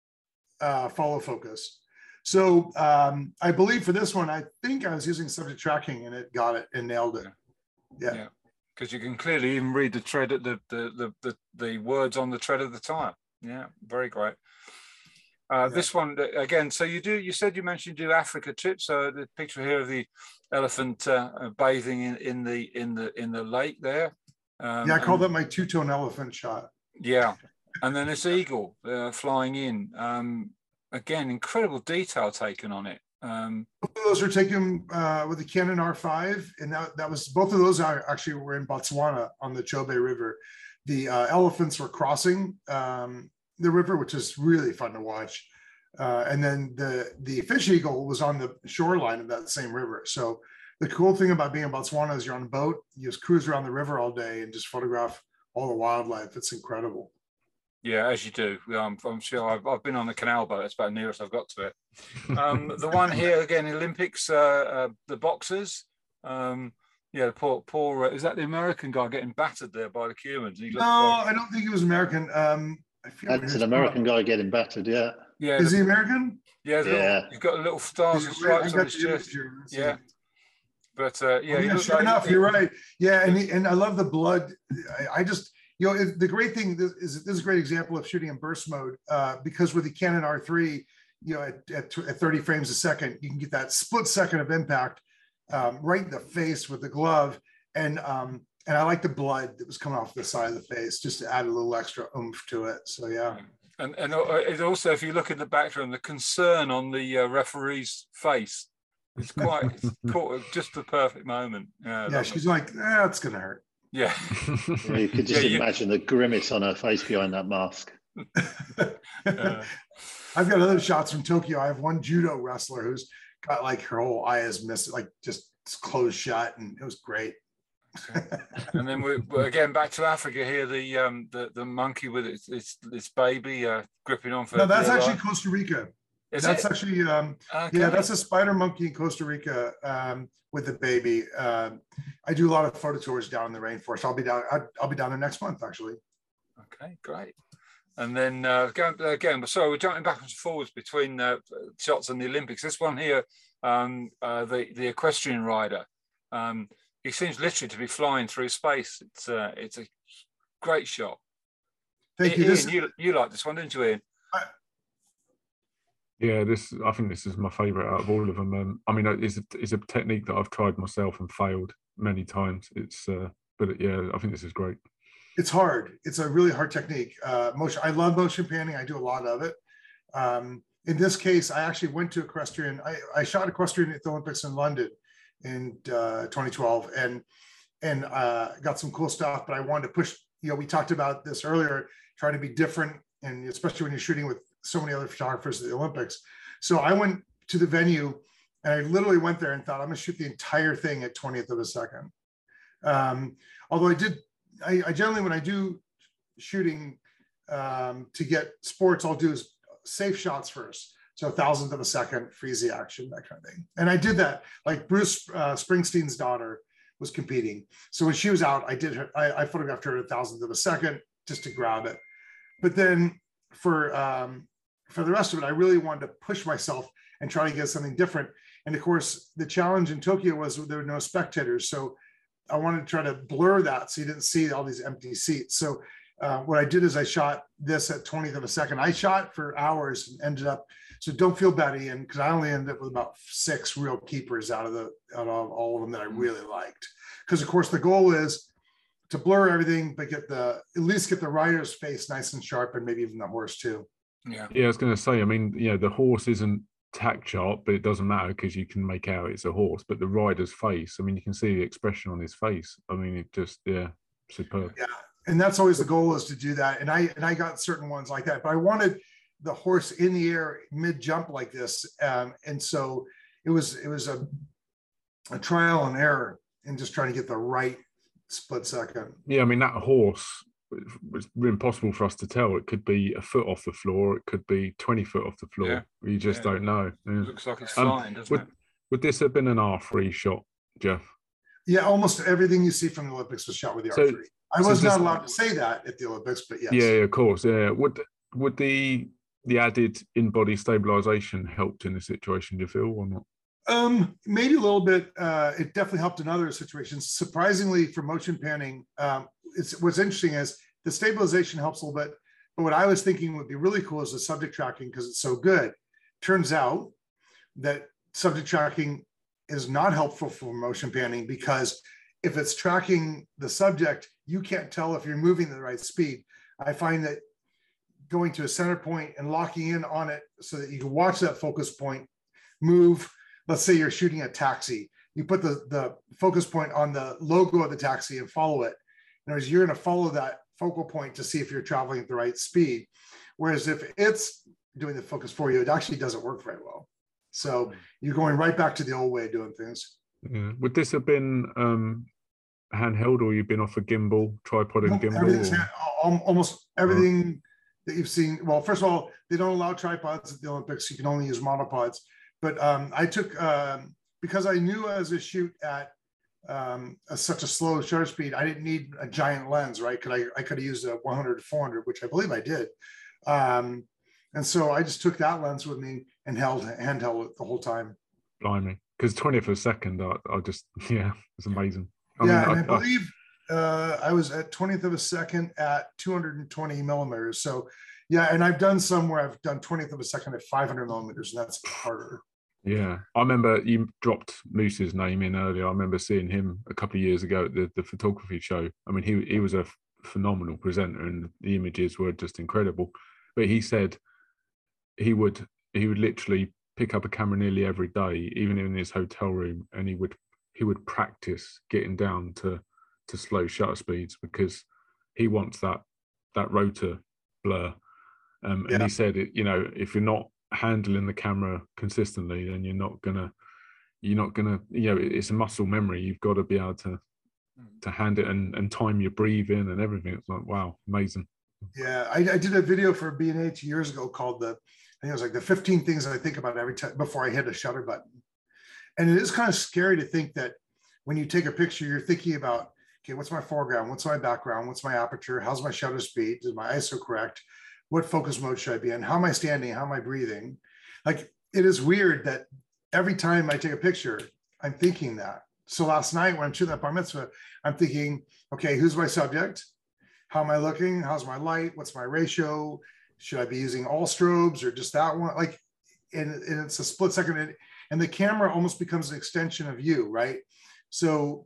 uh, follow focus. So um, I believe for this one, I think I was using subject tracking, and it got it and nailed it. Yeah. Yeah. Because you can clearly even read the tread, the, the the the the words on the tread of the tire. Yeah, very great. Uh, yeah. This one again. So you do. You said you mentioned you do Africa trips. So the picture here of the elephant uh, bathing in, in the in the in the lake there. Um, yeah, I call and, that my two-tone elephant shot. Yeah, and then this eagle uh, flying in. Um, again, incredible detail taken on it. Um, both of those were taken uh, with the Canon R five, and that, that was both of those are actually were in Botswana on the Chobe River. The uh, elephants were crossing um, the river, which is really fun to watch. Uh, and then the the fish eagle was on the shoreline of that same river. So the cool thing about being in Botswana is you're on a boat, you just cruise around the river all day and just photograph all the wildlife. It's incredible. Yeah, as you do. Um, I'm sure I've, I've been on the canal boat. That's about the nearest I've got to it. Um, the one here again, Olympics, uh, uh, the boxers. Um, yeah, the poor, poor. Uh, is that the American guy getting battered there by the Cubans? He no, like... I don't think he was American. Um, I feel That's an American guy getting battered. Yeah. Yeah. Is the, he American? Yeah. Yeah. Little, he's got a little stars and stripes on his chest. Yeah. But uh, yeah, oh, yeah sure like, enough, he, you're right. Yeah, and he, and I love the blood. I, I just. You know, the great thing is this is a great example of shooting in burst mode uh, because with the Canon R three, you know, at, at, at thirty frames a second, you can get that split second of impact um, right in the face with the glove. And um, and I like the blood that was coming off the side of the face just to add a little extra oomph to it. So, yeah. And, and it also, if you look at the background, the concern on the uh, referee's face, it's quite it's caught at just the perfect moment. Uh, yeah, she's like, eh, it's going to hurt. Yeah. Yeah, you could just yeah, imagine you... the grimace on her face behind that mask. uh, I've got other shots from Tokyo. I have one judo wrestler who's got like her whole eye is missed, like just closed shut, and it was great. Okay. And then we're, we're again back to Africa here. The um the, the monkey with its its, its baby uh, gripping on for. No, that's actually life. Costa Rica. Is that's it? actually um okay. Yeah, that's a spider monkey in Costa Rica um with the baby. Um, I do a lot of photo tours down in the rainforest. I'll be down. I'll, I'll be down there next month, actually. Okay, great. And then uh, going again, so we're jumping backwards and forwards between uh, shots and the Olympics. This one here, um, uh, the the equestrian rider. Um, he seems literally to be flying through space. It's uh, it's a great shot. Thank you. Ian, This... you you liked this one, didn't you, Ian? I... Yeah, this I think this is my favourite out of all of them. Um, I mean, it's a, it's a technique that I've tried myself and failed many times. It's, uh, but yeah, I think this is great. It's hard. It's a really hard technique. Uh, motion. I love motion panning. I do a lot of it. Um, in this case, I actually went to equestrian. I, I shot equestrian at the Olympics in London in uh, twenty twelve, and and uh, got some cool stuff. But I wanted to push. You know, we talked about this earlier, trying to be different, and especially when you're shooting with so many other photographers at the Olympics. So I went to the venue, and I literally went there and thought, I'm going to shoot the entire thing at twentieth of a second. Um, although I did. I, I generally, when I do shooting um, to get sports, I'll do is safe shots first. So a thousandth of a second, freeze the action, that kind of thing. And I did that. Like Bruce uh, Springsteen's daughter was competing. So when she was out, I did her, I, I photographed her at a thousandth of a second just to grab it. But then for, um, for the rest of it, I really wanted to push myself and try to get something different. And of course, the challenge in Tokyo was there were no spectators. So I wanted to try to blur that so you didn't see all these empty seats. So uh, what I did is I shot this at twentieth of a second. I shot for hours and ended up, so don't feel bad, Ian, because I only ended up with about six real keepers out of the out of all of them that I really liked. Because of course the goal is to blur everything, but get the at least get the rider's face nice and sharp, and maybe even the horse too. Yeah. Yeah, I was going to say, I mean, you know, the horse isn't tack sharp, but it doesn't matter because you can make out it's a horse. But the rider's face, I mean, you can see the expression on his face. I mean, it just, yeah, superb. Yeah, and that's always the goal, is to do that. And I and I got certain ones like that, but I wanted the horse in the air mid jump like this, um, and so it was it was a a trial and error in just trying to get the right split second. Yeah, I mean, that horse, it's impossible for us to tell. It could be a foot off the floor. It could be twenty foot off the floor. Yeah. You just Yeah. don't know. Yeah. It looks like it's flying, Um, doesn't would, it? would this have been an R three shot, Jeff? Yeah, almost everything you see from the Olympics was shot with the So- R three. I so was this- not allowed to say that at the Olympics, but yes. Yeah, yeah, of course. Yeah. Would would the the added in-body stabilization helped in this situation, do you feel, or not? Um, maybe a little bit. Uh, it definitely helped in other situations. Surprisingly, for motion panning, um, it's what's interesting is the stabilization helps a little bit. But what I was thinking would be really cool is the subject tracking, because it's so good. Turns out that subject tracking is not helpful for motion panning, because if it's tracking the subject, you can't tell if you're moving at the right speed. I find that going to a center point and locking in on it so that you can watch that focus point move. Let's say you're shooting a taxi. You put the, the focus point on the logo of the taxi and follow it. In other words, you're going to follow that focal point to see if you're traveling at the right speed. Whereas if it's doing the focus for you, it actually doesn't work very well. So you're going right back to the old way of doing things. Yeah. Would this have been um, handheld, or you've been off a gimbal, tripod and No, gimbal? everything's or- hand- al- almost everything that you've seen. Well, first of all, they don't allow tripods at the Olympics. You can only use monopods. But um, I took, um, because I knew as a shoot at um, a, such a slow shutter speed, I didn't need a giant lens, right? Because I, I could have used a one hundred to four hundred, which I believe I did. Um, and so I just took that lens with me and held handheld it the whole time. Blimey. Because twentieth of a second, I, I just, yeah, it's amazing. I yeah, mean, and I, I, I, believe uh, I was at twentieth of a second at two hundred twenty millimeters. So yeah, and I've done some where I've done twentieth of a second at five hundred millimeters, and that's harder. Yeah, I remember you dropped Moose's name in earlier. I remember seeing him a couple of years ago at the, the photography show. I mean, he he was a phenomenal presenter, and the images were just incredible. But he said he would he would literally pick up a camera nearly every day, even in his hotel room, and he would he would practice getting down to to slow shutter speeds, because he wants that that rotor blur. Um, Yeah. And he said, it, you know, if you're not handling the camera consistently, then you're not gonna you're not gonna you know it's a muscle memory. You've got to be able to to hand it and, and time your breathing and everything. It's like, wow, amazing. Yeah, I, I did a video for B and H years ago called the, I think it was like the fifteen things I think about every time before I hit a shutter button. And it is kind of scary to think that when you take a picture, you're thinking about, okay, what's my foreground? What's my background? What's my aperture? How's my shutter speed? Is my I S O correct? What focus mode should I be in? How am I standing? How am I breathing? Like, it is weird that every time I take a picture, I'm thinking that. So last night when I'm shooting that bar mitzvah, I'm thinking, okay, who's my subject? How am I looking? How's my light? What's my ratio? Should I be using all strobes or just that one? Like, and, and it's a split second, and, and the camera almost becomes an extension of you, right? So,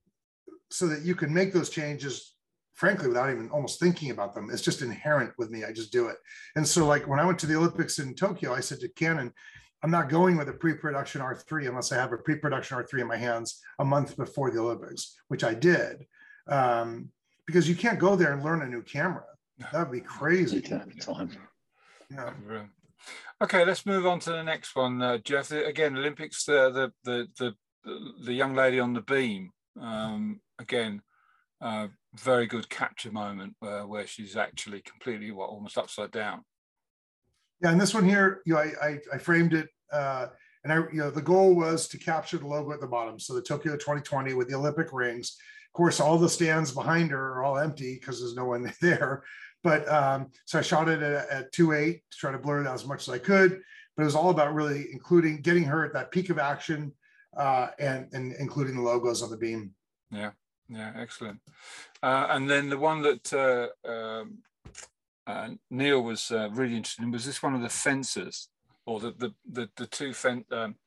so that you can make those changes, frankly, without even almost thinking about them. It's just inherent with me. I just do it. And so like when I went to the Olympics in Tokyo, I said to Canon, I'm not going with a pre-production R three unless I have a pre-production R three in my hands a month before the Olympics, which I did. Um, because you can't go there and learn a new camera. That'd be crazy. Time. Yeah. Okay, let's move on to the next one, uh, Jeff. Again, Olympics, uh, the the the the young lady on the beam. Um, again, uh, very good capture moment uh, where she's actually completely what almost upside down. Yeah, and this one here, you know, I I, I framed it, uh, and I you know the goal was to capture the logo at the bottom. So the Tokyo twenty twenty with the Olympic rings. Of course, all the stands behind her are all empty because there's no one there. But um, so I shot it at, at two eight to try to blur it out as much as I could. But it was all about really including getting her at that peak of action uh, and and including the logos on the beam. Yeah, Yeah, excellent. Uh, and then the one that uh, um, uh, Neil was uh, really interested in was this one of the fencers, or the the the, the two fen. Um,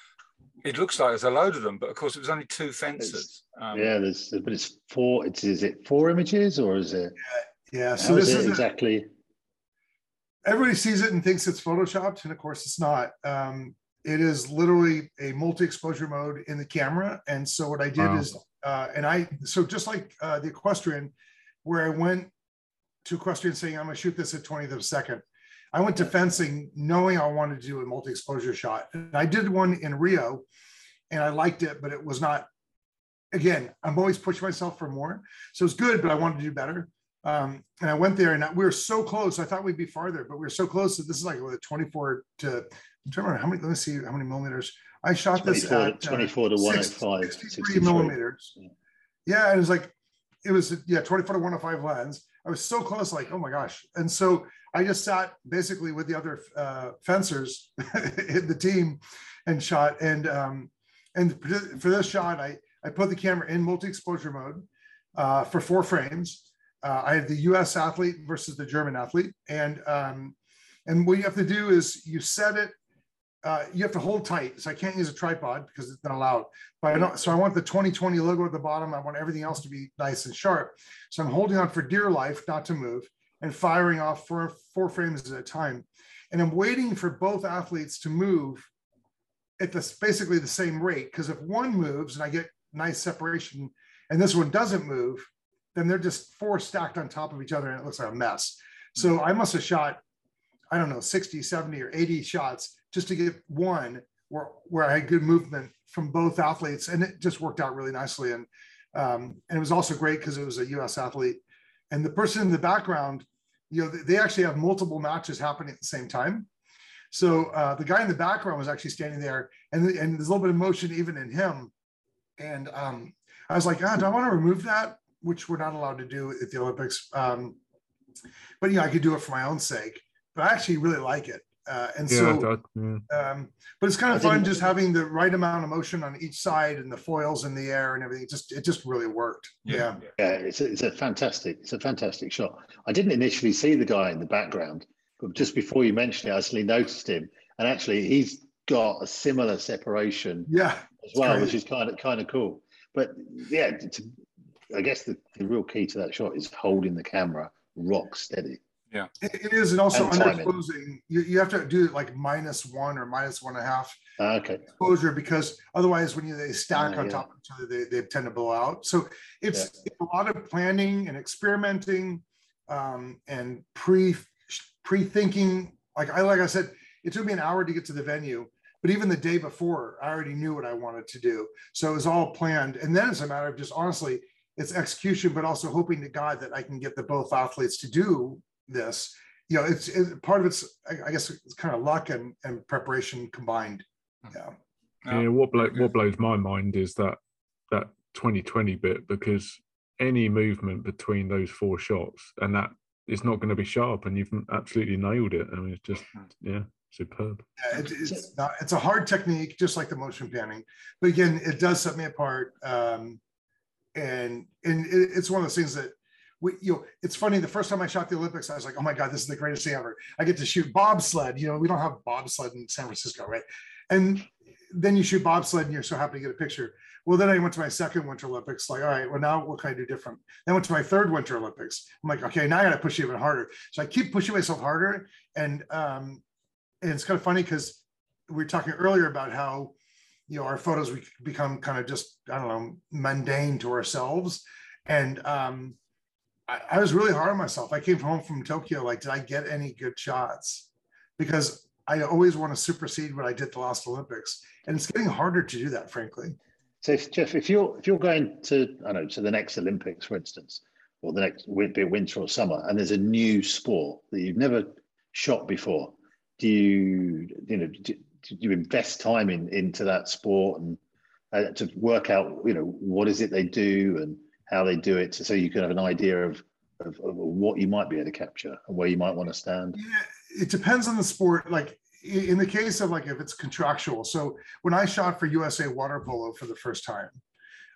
it looks like there's a load of them, but of course it was only two fencers. Um, yeah, there's but it's four. It's is it four images or is it? Yeah, yeah. So How this is it is exactly. A, everybody sees it and thinks it's photoshopped, and of course it's not. Um, it is literally a multi-exposure mode in the camera. And so what I did wow. is, uh, and I, so just like uh, the equestrian, where I went to equestrian saying, I'm gonna shoot this at twentieth of a second. I went to fencing knowing I wanted to do a multi-exposure shot. And I did one in Rio and I liked it, but it was not, again, I'm always pushing myself for more. So it's good, but I wanted to do better. Um, and I went there and we were so close. I thought we'd be farther, but we were so close that this is like with a twenty-four to, I'm trying to remember how many, let me see how many millimeters. I shot this at twenty-four to one oh five, sixty-three millimeters. Yeah. yeah, and it was like, it was, yeah, twenty-four to one oh five lens. I was so close, like, oh my gosh. And so I just sat basically with the other uh, fencers in the team and shot. And um, and for this shot, I, I put the camera in multi-exposure mode uh, for four frames. Uh, I had the U S athlete versus the German athlete. And, um, and what you have to do is you set it, uh, you have to hold tight. So I can't use a tripod because it's not allowed. But I don't, so I want the twenty twenty logo at the bottom. I want everything else to be nice and sharp. So I'm holding on for dear life, not to move, and firing off for four frames at a time. And I'm waiting for both athletes to move at this basically the same rate. Because if one moves and I get nice separation and this one doesn't move, then they're just four stacked on top of each other and it looks like a mess. So I must have shot, I don't know, sixty, seventy or eighty shots just to get one where, where I had good movement from both athletes. And it just worked out really nicely. And, um, and it was also great because it was a U S athlete. And the person in the background, you know, they actually have multiple matches happening at the same time. So uh, the guy in the background was actually standing there and, and there's a little bit of motion even in him. And um, I was like, ah, do I want to remove that? Which we're not allowed to do at the Olympics. Um, but, you know, I could do it for my own sake, but I actually really like it. Uh, and yeah, so, that, yeah. um, but it's kind of fun just having the right amount of motion on each side and the foils in the air and everything. It just, it just really worked. Yeah. Yeah. It's a, it's a fantastic, it's a fantastic shot. I didn't initially see the guy in the background, but just before you mentioned it, I actually noticed him. And actually he's got a similar separation yeah, as well, which is kind of, kind of cool. But yeah, to, I guess the, the real key to that shot is holding the camera rock steady. Yeah, it, it is. And also and under closing, you, you have to do it like minus one or minus one and a half uh, okay. exposure, because otherwise when you they stack uh, on yeah. top of each other, they, they tend to blow out. So it's, yeah. it's a lot of planning and experimenting um, and pre pre-thinking. Like I like I said, it took me an hour to get to the venue. But even the day before, I already knew what I wanted to do. So it was all planned. And then it's a matter of just honestly, it's execution, but also hoping to God that I can get the both athletes to do this. You know, it's, it's part of it's, I guess it's kind of luck and, and preparation combined. Yeah. Yeah. What, blow, what blows my mind is that that twenty twenty bit, because any movement between those four shots and that is not going to be sharp, and you've absolutely nailed it. I mean, it's just, yeah. Superb. Yeah, it, it's not, it's a hard technique, just like the motion panning. But again, it does set me apart. Um, and and it, it's one of those things that we, you know, it's funny. The first time I shot the Olympics, I was like, oh my God, this is the greatest thing ever. I get to shoot bobsled. You know, we don't have bobsled in San Francisco, right? And then you shoot bobsled and you're so happy to get a picture. Well, then I went to my second Winter Olympics, like, all right, well, now what can I do different? Then I went to my third Winter Olympics. I'm like, okay, now I got to push even harder. So I keep pushing myself harder. And, um, And it's kind of funny because we were talking earlier about how, you know, our photos, we become kind of just, I don't know, mundane to ourselves. And um, I, I was really hard on myself. I came home from Tokyo, like, did I get any good shots? Because I always want to supersede what I did the last Olympics. And it's getting harder to do that, frankly. So if, Jeff, if you're, if you're going to, I don't know, to the next Olympics, for instance, or the next, be it winter or summer, and there's a new sport that you've never shot before, do you, you know, do, do you invest time in into that sport and uh, to work out, you know, what is it they do and how they do it, so you can have an idea of, of, of what you might be able to capture and where you might want to stand? Yeah, it depends on the sport. Like in the case of like if it's contractual. So when I shot for U S A water polo for the first time,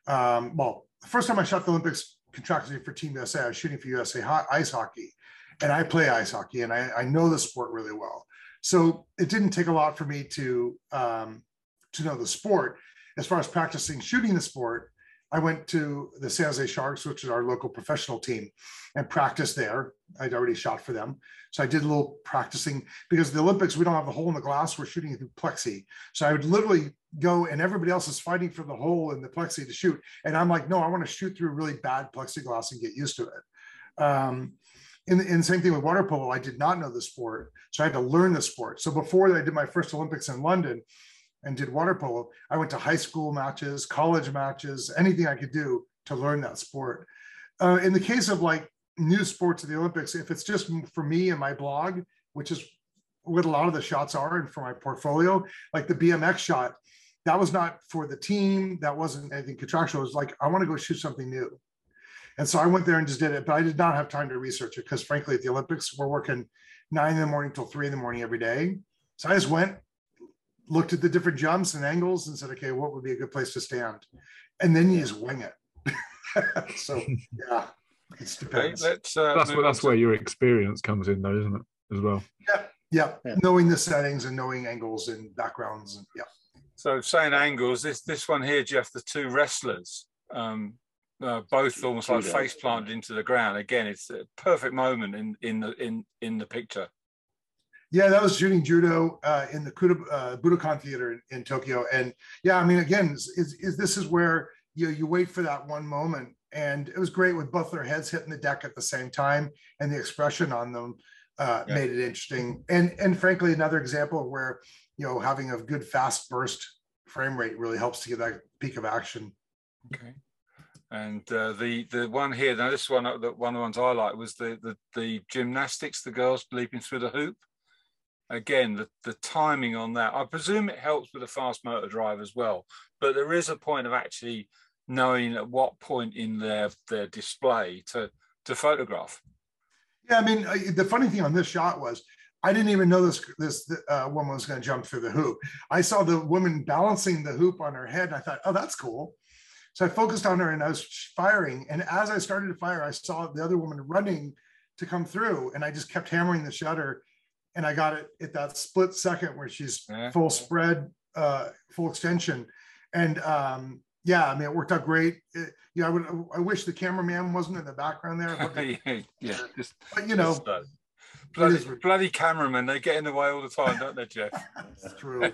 Um, well, the first time I shot the Olympics contractually for Team U S A, I was shooting for U S A ho- ice hockey, and I play ice hockey, and I, I know the sport really well. So it didn't take a lot for me to um, to know the sport. As far as practicing shooting the sport, I went to the San Jose Sharks, which is our local professional team, and practiced there. I'd already shot for them. So I did a little practicing, because the Olympics, we don't have the hole in the glass, we're shooting through plexi. So I would literally go, and everybody else is fighting for the hole in the plexi to shoot. And I'm like, no, I want to shoot through really bad plexiglass and get used to it. Um, and, and same thing with water polo. I did not know the sport, so I had to learn the sport. So before I did my first Olympics in London and did water polo, I went to high school matches, college matches, anything I could do to learn that sport. Uh, in the case of like new sports at the Olympics, if it's just for me and my blog, which is what a lot of the shots are, and for my portfolio, like the B M X shot, that was not for the team. That wasn't anything contractual. It was like, I want to go shoot something new. And so I went there and just did it, but I did not have time to research it, because frankly, at the Olympics, we're working nine in the morning till three in the morning every day. So I just went, looked at the different jumps and angles and said, okay, what would be a good place to stand? And then you just wing it. So yeah, it depends. Okay, let's, uh, that's where, that's to... where your experience comes in though, isn't it, as well? Yeah, yeah, yeah. Knowing the settings and knowing angles and backgrounds. And yeah. So saying angles, this this one here, Jeff, the two wrestlers, um, uh, both almost like face planted into the ground. Again, it's a perfect moment in in the in in the picture. Yeah, that was shooting judo uh, in the Kudo, uh, Budokan Theater in, in Tokyo, and yeah, I mean, again, is, is, is this is where you you wait for that one moment, and it was great with both their heads hitting the deck at the same time, and the expression on them uh, yeah. made it interesting. And and frankly, another example of where, you know, having a good fast burst frame rate really helps to get that peak of action. Okay. And uh, the the one here, now this one, the one of the ones I like was the the the gymnastics, the girls leaping through the hoop. Again, the, the timing on that, I presume it helps with a fast motor drive as well, but there is a point of actually knowing at what point in their their display to to photograph. Yeah, I mean, the funny thing on this shot was I didn't even know this this uh, woman was going to jump through the hoop. I saw the woman balancing the hoop on her head, and I thought, oh, that's cool. So I focused on her and I was firing. And as I started to fire, I saw the other woman running to come through, and I just kept hammering the shutter. And I got it at that split second where she's yeah. full spread, uh, full extension. And um, yeah, I mean, it worked out great. It, yeah, I would. I wish the cameraman wasn't in the background there. yeah, yeah. Just, but you know, just, uh, bloody, bloody cameramen, they get in the way all the time, don't they, Jeff? That's true.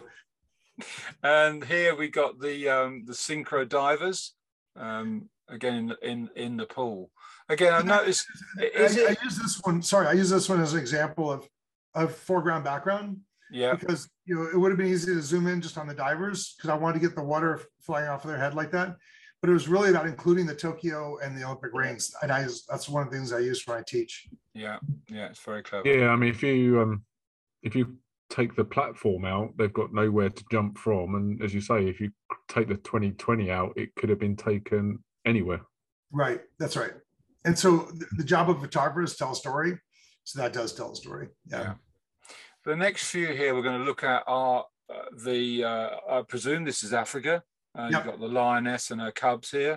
And here we got the um, the synchro divers, um, again in, in in the pool. Again, I noticed. Is I, it... I use this one. Sorry, I use this one as an example of. of foreground background. Yeah. Because, you know, it would have been easy to zoom in just on the divers because I wanted to get the water flying off of their head like that. But it was really about including the Tokyo and the Olympic rings. And I that's one of the things I use when I teach. Yeah. Yeah. It's very clever. Yeah. I mean, if you, um, if you take the platform out, they've got nowhere to jump from. And as you say, if you take the twenty twenty out, it could have been taken anywhere. Right. That's right. And so the job of a photographer is to tell a story. So that does tell a story. Yeah. yeah. The next few here we're going to look at are uh, the, uh, I presume this is Africa. Uh, yep. You've got the lioness and her cubs here.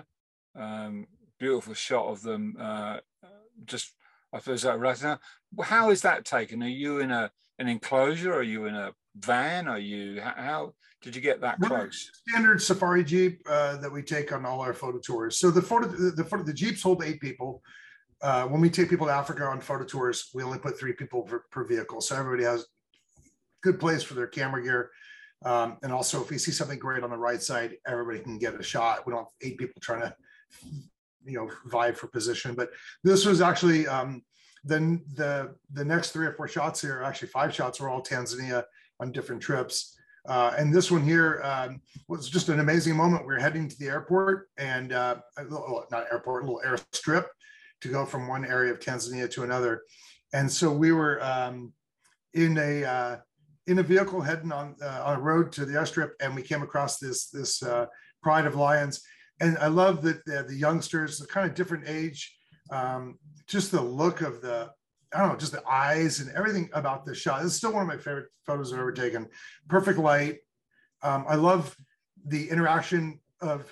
Um, beautiful shot of them. Uh, just, I suppose that right now. How is that taken? Are you in a an enclosure? Are you in a van? Are you, how, how did you get that close? Standard safari Jeep uh, that we take on all our photo tours. So the photo, the, the, photo, the Jeeps hold eight people. Uh, when we take people to Africa on photo tours, we only put three people per, per vehicle. So everybody has good place for their camera gear. Um, and also if we see something great on the right side, everybody can get a shot. We don't have eight people trying to, you know, vie for position. But this was actually, um, then the, the next three or four shots here, actually five shots were all Tanzania on different trips. Uh, and this one here um, was just an amazing moment. We were heading to the airport and uh, not airport, a little airstrip, to go from one area of Tanzania to another. And so we were um, in a uh, in a vehicle heading on uh, on a road to the airstrip, and we came across this this uh, pride of lions. And I love that the, the youngsters, the kind of different age, um, just the look of the, I don't know, just the eyes and everything about this shot. It's still one of my favorite photos I've ever taken. Perfect light. Um, I love the interaction of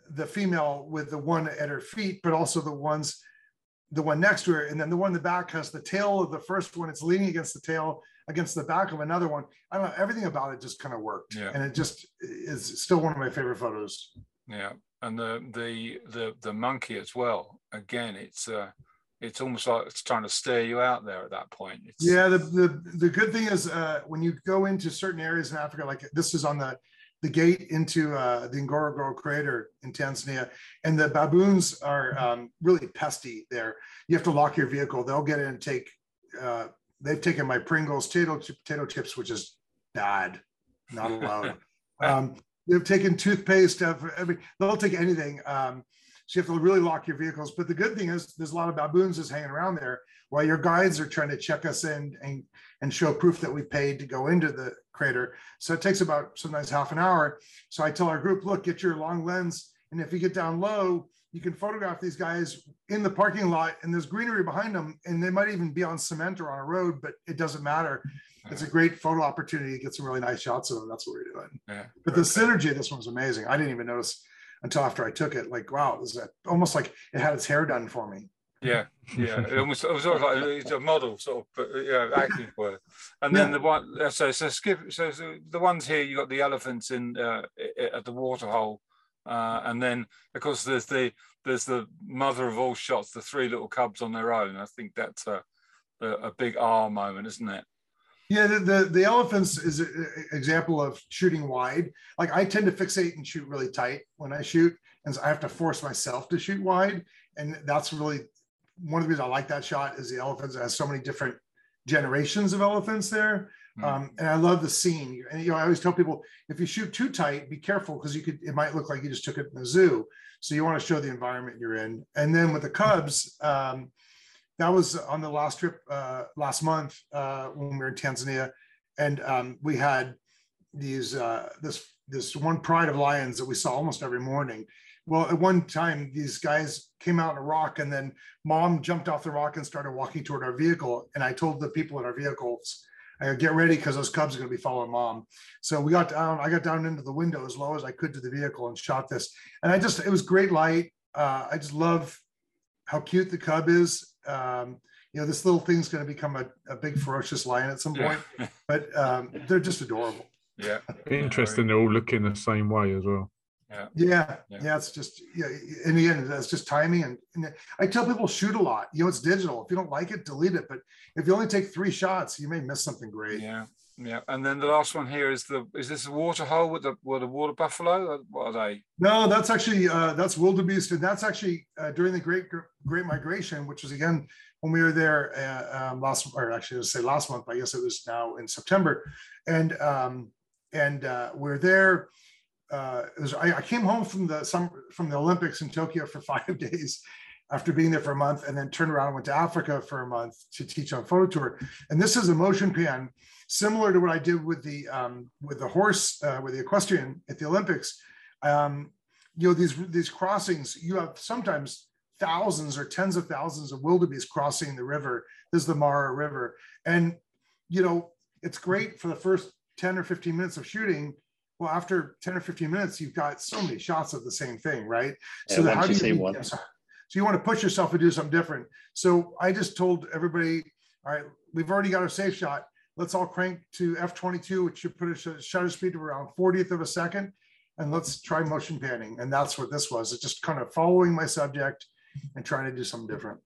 the female with the one at her feet, but also the ones, the one next to her. And then the one in the back has the tail of the first one. It's leaning against the tail, against the back of another one. I don't know, everything about it just kind of worked. Yeah. And it just is still one of my favorite photos. Yeah. And the, the, the, the monkey as well. Again, it's, uh, it's almost like it's trying to stare you out there at that point. It's... Yeah. The, the, the good thing is uh, when you go into certain areas in Africa, like this is on the, the gate into uh, the Ngorongoro crater in Tanzania, and the baboons are um, really pesty there. You have to lock your vehicle. They'll get in and take, uh, they've taken my Pringles potato, potato chips, which is bad, not allowed. um, they've taken toothpaste, every, they'll take anything. Um, so you have to really lock your vehicles. But the good thing is there's a lot of baboons just hanging around there while your guides are trying to check us in and, and show proof that we paid to go into the crater. So it takes about sometimes half an hour. So I tell our group, look, get your long lens. And if you get down low, you can photograph these guys in the parking lot and there's greenery behind them. And they might even be on cement or on a road, but it doesn't matter. It's a great photo opportunity to get some really nice shots of them. That's what we're doing. Yeah. But the synergy of this one was amazing. I didn't even notice until after I took it. Like, wow, it was almost like it had its hair done for me. Yeah, yeah. It almost it was sort of like it's a model, sort of, but yeah, acting for it. And then yeah. the one, so so skip. So, so the ones here, you got the elephants in uh, at the waterhole, uh, and then of course there's the there's the mother of all shots, the three little cubs on their own. I think that's a a, a big R moment, isn't it? Yeah, the, the the elephants is an example of shooting wide. Like I tend to fixate and shoot really tight when I shoot, and so I have to force myself to shoot wide, and that's really one of the reasons I like that shot is the elephants. It has so many different generations of elephants there. Mm. Um, and I love the scene. And, you know, I always tell people, if you shoot too tight, be careful because you could, it might look like you just took it in the zoo. So you want to show the environment you're in. And then with the cubs, um, that was on the last trip uh, last month uh, when we were in Tanzania. And um, we had these, uh, this, this one pride of lions that we saw almost every morning. Well, at one time, these guys came out on a rock and then mom jumped off the rock and started walking toward our vehicle. And I told the people in our vehicles, I go, get ready because those cubs are going to be following mom. So we got down, I got down into the window as low as I could to the vehicle and shot this. And I just, it was great light. Uh, I just love how cute the cub is. Um, you know, this little thing's going to become a, a big ferocious lion at some point, yeah. but um, they're just adorable. Yeah. Interesting. They're all looking the same way as well. Yeah. yeah, yeah, yeah. It's just, yeah. In the end, that's just timing. And, and I tell people shoot a lot. You know, it's digital. If you don't like it, delete it. But if you only take three shots, you may miss something great. Yeah, yeah. And then the last one here is the is this a water hole with the with the water buffalo? What are they? No, that's actually uh, that's wildebeest, and that's actually uh, during the Great Great Migration, which was again when we were there uh, um, last, or actually, let's say last month. I guess it was now in September, and um, and uh, we're there. Uh, it was, I, I came home from the some from the Olympics in Tokyo for five days after being there for a month, and then turned around and went to Africa for a month to teach on photo tour. And this is a motion pan, similar to what I did with the um, with the horse, uh, with the equestrian at the Olympics. Um, you know, these these crossings, you have sometimes thousands or tens of thousands of wildebeest crossing the river. This is the Mara River, and you know, it's great for the first ten or fifteen minutes of shooting. Well, after ten or fifteen minutes, you've got so many shots of the same thing, right? Yeah, so once how do you you see be, one. so you want to push yourself to do something different. So I just told everybody, all right, we've already got our safe shot. Let's all crank to F twenty-two, which should put a shutter speed of around fortieth of a second. And let's try motion panning. And that's what this was. It's just kind of following my subject and trying to do something different.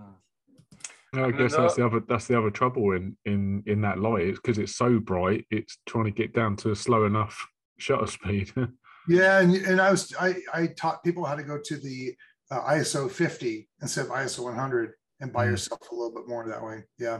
I guess that's the other that's the other trouble in in in that light. It's because it's so bright. It's trying to get down to a slow enough shutter speed. Yeah, and and I was I I taught people how to go to the uh, I S O fifty instead of I S O one hundred and buy mm. yourself a little bit more that way. Yeah.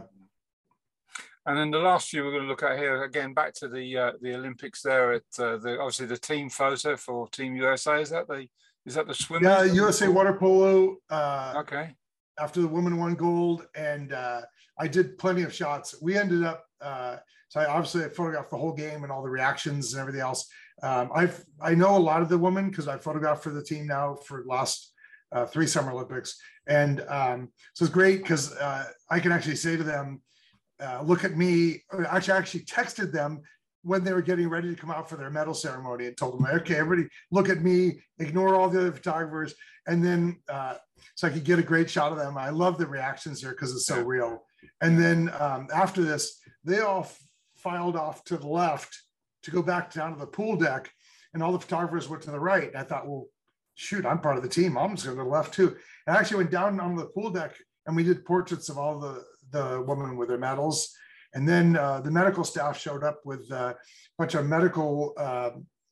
And then the last few we're going to look at here again, back to the uh, the Olympics there at uh, the obviously the team photo for Team U S A. Is that the is that the swimmers? Yeah, U S A water polo. Uh, okay. After the women won gold, and uh, I did plenty of shots. We ended up. Uh, so I obviously I photographed the whole game and all the reactions and everything else. Um, I've I know a lot of the women because I photographed for the team now for the last uh, three Summer Olympics, and um, so it's great because uh, I can actually say to them, uh, "Look at me." Actually, I actually texted them when they were getting ready to come out for their medal ceremony and told them, okay, everybody look at me, ignore all the other photographers. And then, uh, so I could get a great shot of them. I love the reactions here because it's so real. And then um, after this, they all filed off to the left to go back down to the pool deck, and all the photographers went to the right. And I thought, well, shoot, I'm part of the team. I'm just going to go to the left too. And I actually went down on the pool deck, and we did portraits of all the, the women with their medals. And then uh, the medical staff showed up with a bunch of medical uh,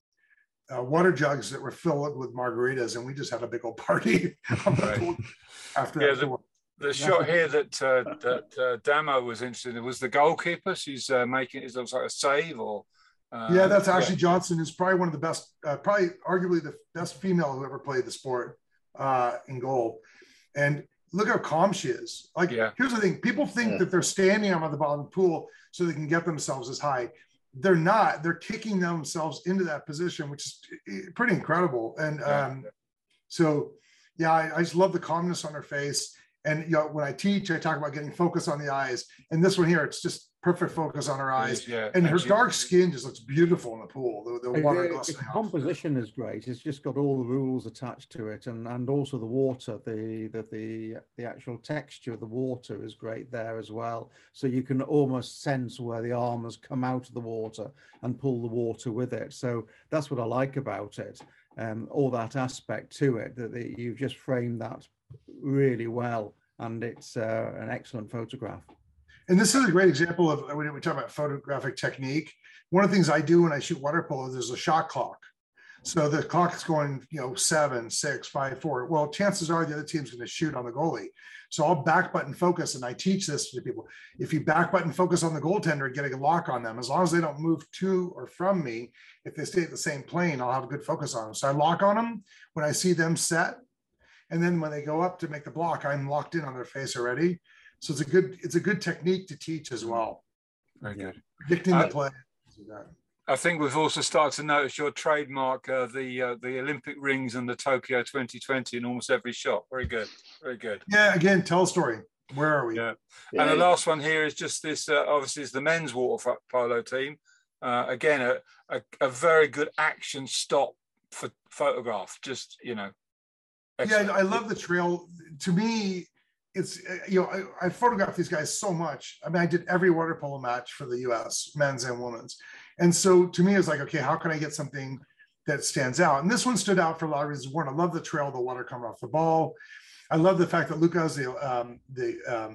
uh, water jugs that were filled with margaritas, and we just had a big old party right. after yeah, that. The, the shot here that uh, that uh, Damo was interested in was the goalkeeper. She's uh, making it looks like a save, or uh, yeah, that's Ashley yeah. Johnson, who's probably one of the best, uh, probably arguably the best female who ever played the sport uh, in goal. And look how calm she is. Like, yeah. here's the thing. People think yeah. that they're standing on the bottom of the pool so they can get themselves as high. They're not. They're kicking themselves into that position, which is pretty incredible. And yeah. um, so, yeah, I, I just love the calmness on her face. And, you know, when I teach, I talk about getting focus on the eyes. And this one here, it's just perfect focus on her eyes. Yeah. And her dark skin just looks beautiful in the pool. The, the water the, the composition is great. It's just got all the rules attached to it. And, and also the water, the, the, the, the actual texture of the water is great there as well. So you can almost sense where the arm has come out of the water and pull the water with it. So that's what I like about it. Um, all that aspect to it, that the, you've just framed that really well, and it's uh, an excellent photograph. And this is a great example of when we talk about photographic technique. One of the things I do when I shoot water polo, there's a shot clock. So the clock's going, you know, seven, six, five, four. Well, chances are the other team's going to shoot on the goalie. So I'll back button focus, and I teach this to people. If you back button focus on the goaltender, get a lock on them. As long as they don't move to or from me, if they stay at the same plane, I'll have a good focus on them. So I lock on them when I see them set. And then when they go up to make the block, I'm locked in on their face already. So it's a good, it's a good technique to teach as well. Very good. Predicting I, the play. I think we've also started to notice your trademark, uh, the uh, the Olympic rings and the Tokyo twenty twenty in almost every shot. Very good. Very good. Yeah. Again, tell a story. Where are we? Yeah. yeah. And the last one here is just this. Uh, obviously, is the men's water polo team. Uh, again, a, a a very good action stop for photograph. Just you know. Excellent. Yeah, I love the trail. To me, it's, you know, I, I photographed these guys so much. I mean, I did every water polo match for the U S, men's and women's. And so to me, it's like, okay, how can I get something that stands out? And this one stood out for a lot of reasons. One, I love the trail, the water coming off the ball. I love the fact that Luca has the, um, the um,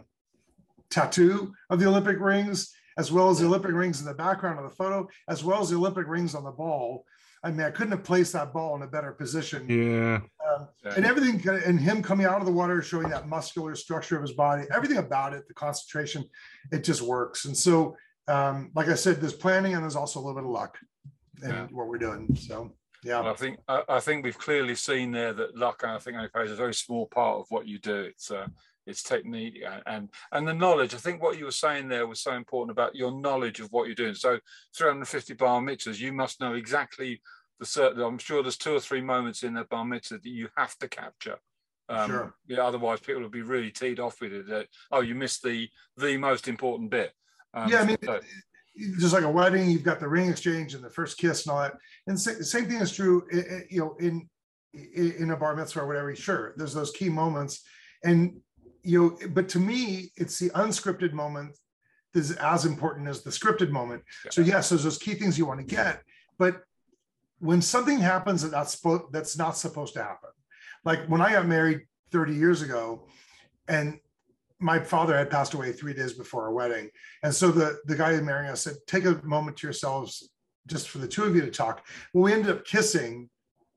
tattoo of the Olympic rings, as well as the Olympic rings in the background of the photo, as well as the Olympic rings on the ball. I mean, I couldn't have placed that ball in a better position. Yeah. Um, and everything, and him coming out of the water, showing that muscular structure of his body, everything about it, the concentration, it just works. And so, um, like I said, there's planning and there's also a little bit of luck in yeah. what we're doing. So, yeah. Well, I think I, I think we've clearly seen there that luck, I think, only plays a very small part of what you do. It's uh, it's technique and and the knowledge. I think what you were saying there was so important about your knowledge of what you're doing. So three hundred fifty bar mitzvahs, you must know exactly the certain. I'm sure there's two or three moments in the bar mitzvah that you have to capture. Um, sure. Yeah, otherwise people will be really teed off with it. That, oh, you missed the the most important bit. Um, yeah, I mean, so, just like a wedding, you've got the ring exchange and the first kiss and all that. And the same thing is true, you know, in in a bar mitzvah or whatever. Sure, there's those key moments, and you know, but to me, it's the unscripted moment that is as important as the scripted moment. Yeah. So yes, there's those key things you want to get, but when something happens that that's that's not supposed to happen, like when I got married thirty years ago, and my father had passed away three days before our wedding, and so the the guy marrying us said, "Take a moment to yourselves, just for the two of you to talk." Well, we ended up kissing,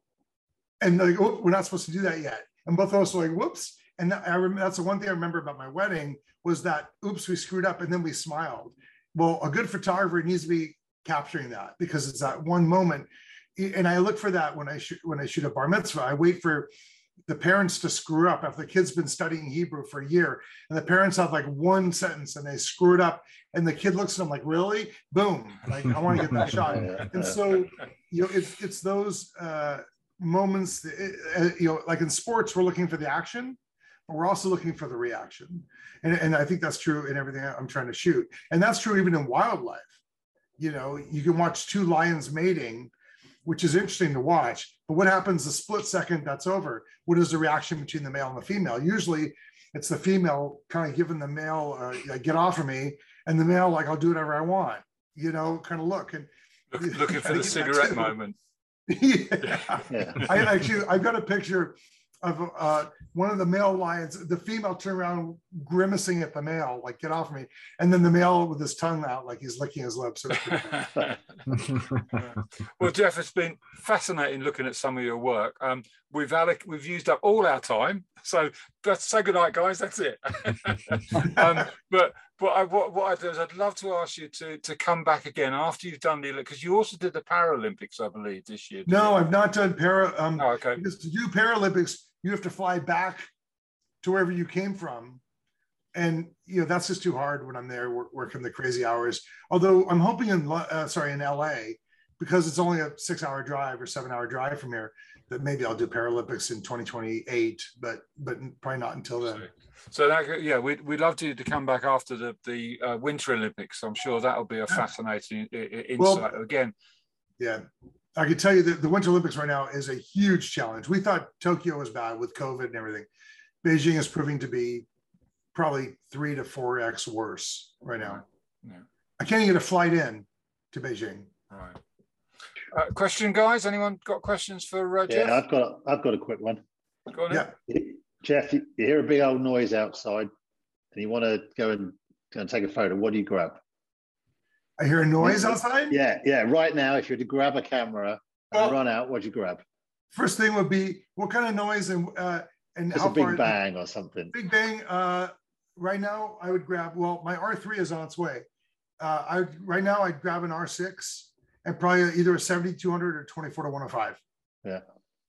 and like, oh, we're not supposed to do that yet, and both of us were like, "Whoops." And I remember, that's the one thing I remember about my wedding was that, oops, we screwed up, and then we smiled. Well, a good photographer needs to be capturing that because it's that one moment. And I look for that when I shoot when I shoot a bar mitzvah. I wait for the parents to screw up after the kid's been studying Hebrew for a year, and the parents have like one sentence and they screw it up, and the kid looks at them like, "Really? Boom! Like I want to get that shot." And so, you know, it's it's those uh, moments. That, uh, you know, like in sports, we're looking for the action, but we're also looking for the reaction, and and I think that's true in everything I'm trying to shoot, and that's true even in wildlife. you know, you can watch two lions mating, which is interesting to watch. But what happens the split second that's over? What is the reaction between the male and the female? Usually it's the female kind of giving the male, uh, like, get off of me. And the male, like, I'll do whatever I want, you know, kind of look. And Look, looking for the cigarette moment. yeah. yeah. I actually, I've got a picture of uh, one of the male lions, the female turned around grimacing at the male, like, get off me. And then the male with his tongue out, like he's licking his lips. Well, Jeff, it's been fascinating looking at some of your work. Um, we've alloc- we've used up all our time. So let's say goodnight, guys. That's it. um, but but I, what, what I do is I'd love to ask you to, to come back again after you've done the, because you also did the Paralympics, I believe, this year. No, you? I've not done para. Um, oh, okay. Because to do Paralympics, you have to fly back to wherever you came from. And, you know, that's just too hard when I'm there working the crazy hours. Although I'm hoping in, uh, sorry, in L A, because it's only a six hour drive or seven hour drive from here, that maybe I'll do Paralympics in twenty twenty-eight, but but probably not until then. So that, yeah, we'd, we'd love you to come back after the, the uh, Winter Olympics. I'm sure that'll be a fascinating insight. Well, again. Yeah. I can tell you that the Winter Olympics right now is a huge challenge. We thought Tokyo was bad with COVID and everything. Beijing is proving to be probably three to four X worse right now. Yeah. I can't even get a flight in to Beijing. Right. Uh, question, guys? Anyone got questions for uh, Jeff? Yeah, I've got I've got a quick one. Go on. Yeah. Jeff, you hear a big old noise outside and you want to go and, go and take a photo. What do you grab? I hear a noise outside? Yeah, yeah. Right now, if you were to grab a camera and well, run out, what'd you grab? First thing would be, what kind of noise and uh, and Just how a big far? bang or something. Big bang. Uh, right now, I would grab, well, my R three is on its way. Uh, I would, right now, I'd grab an R six and probably either a seventy-two hundred or twenty-four to one oh five. Yeah.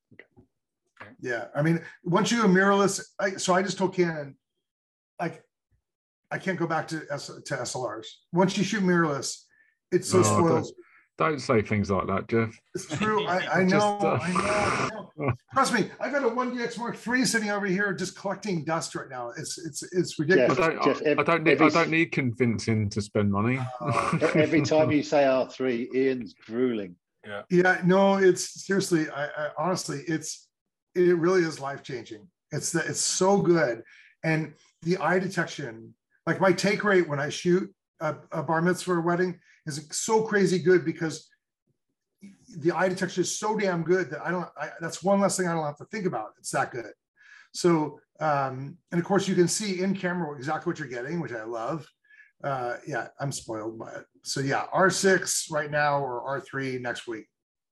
Okay. Yeah. I mean, once you do a mirrorless, I, so I just told Canon, like, I can't go back to S, to S L Rs. Once you shoot mirrorless, it's so oh, spoiled. Don't, don't say things like that, Jeff. It's true. I, I, know, just, uh... I know. I know. Trust me, I've got a one D X Mark three sitting over here just collecting dust right now. It's it's it's ridiculous. Jeff, I, don't, Jeff, every, I don't need every, I don't need convincing to spend money. Uh, every time you say R three, Ian's drooling. Yeah. Yeah. No, it's seriously. I, I honestly, it's it really is life changing. It's the, it's so good, and the eye detection. Like my take rate when I shoot a, a bar mitzvah or wedding is so crazy good because the eye detection is so damn good that I don't, I, that's one less thing I don't have to think about. It's that good. So, um, and of course you can see in camera exactly what you're getting, which I love. Uh, yeah, I'm spoiled by it. So yeah, R six right now or R three next week.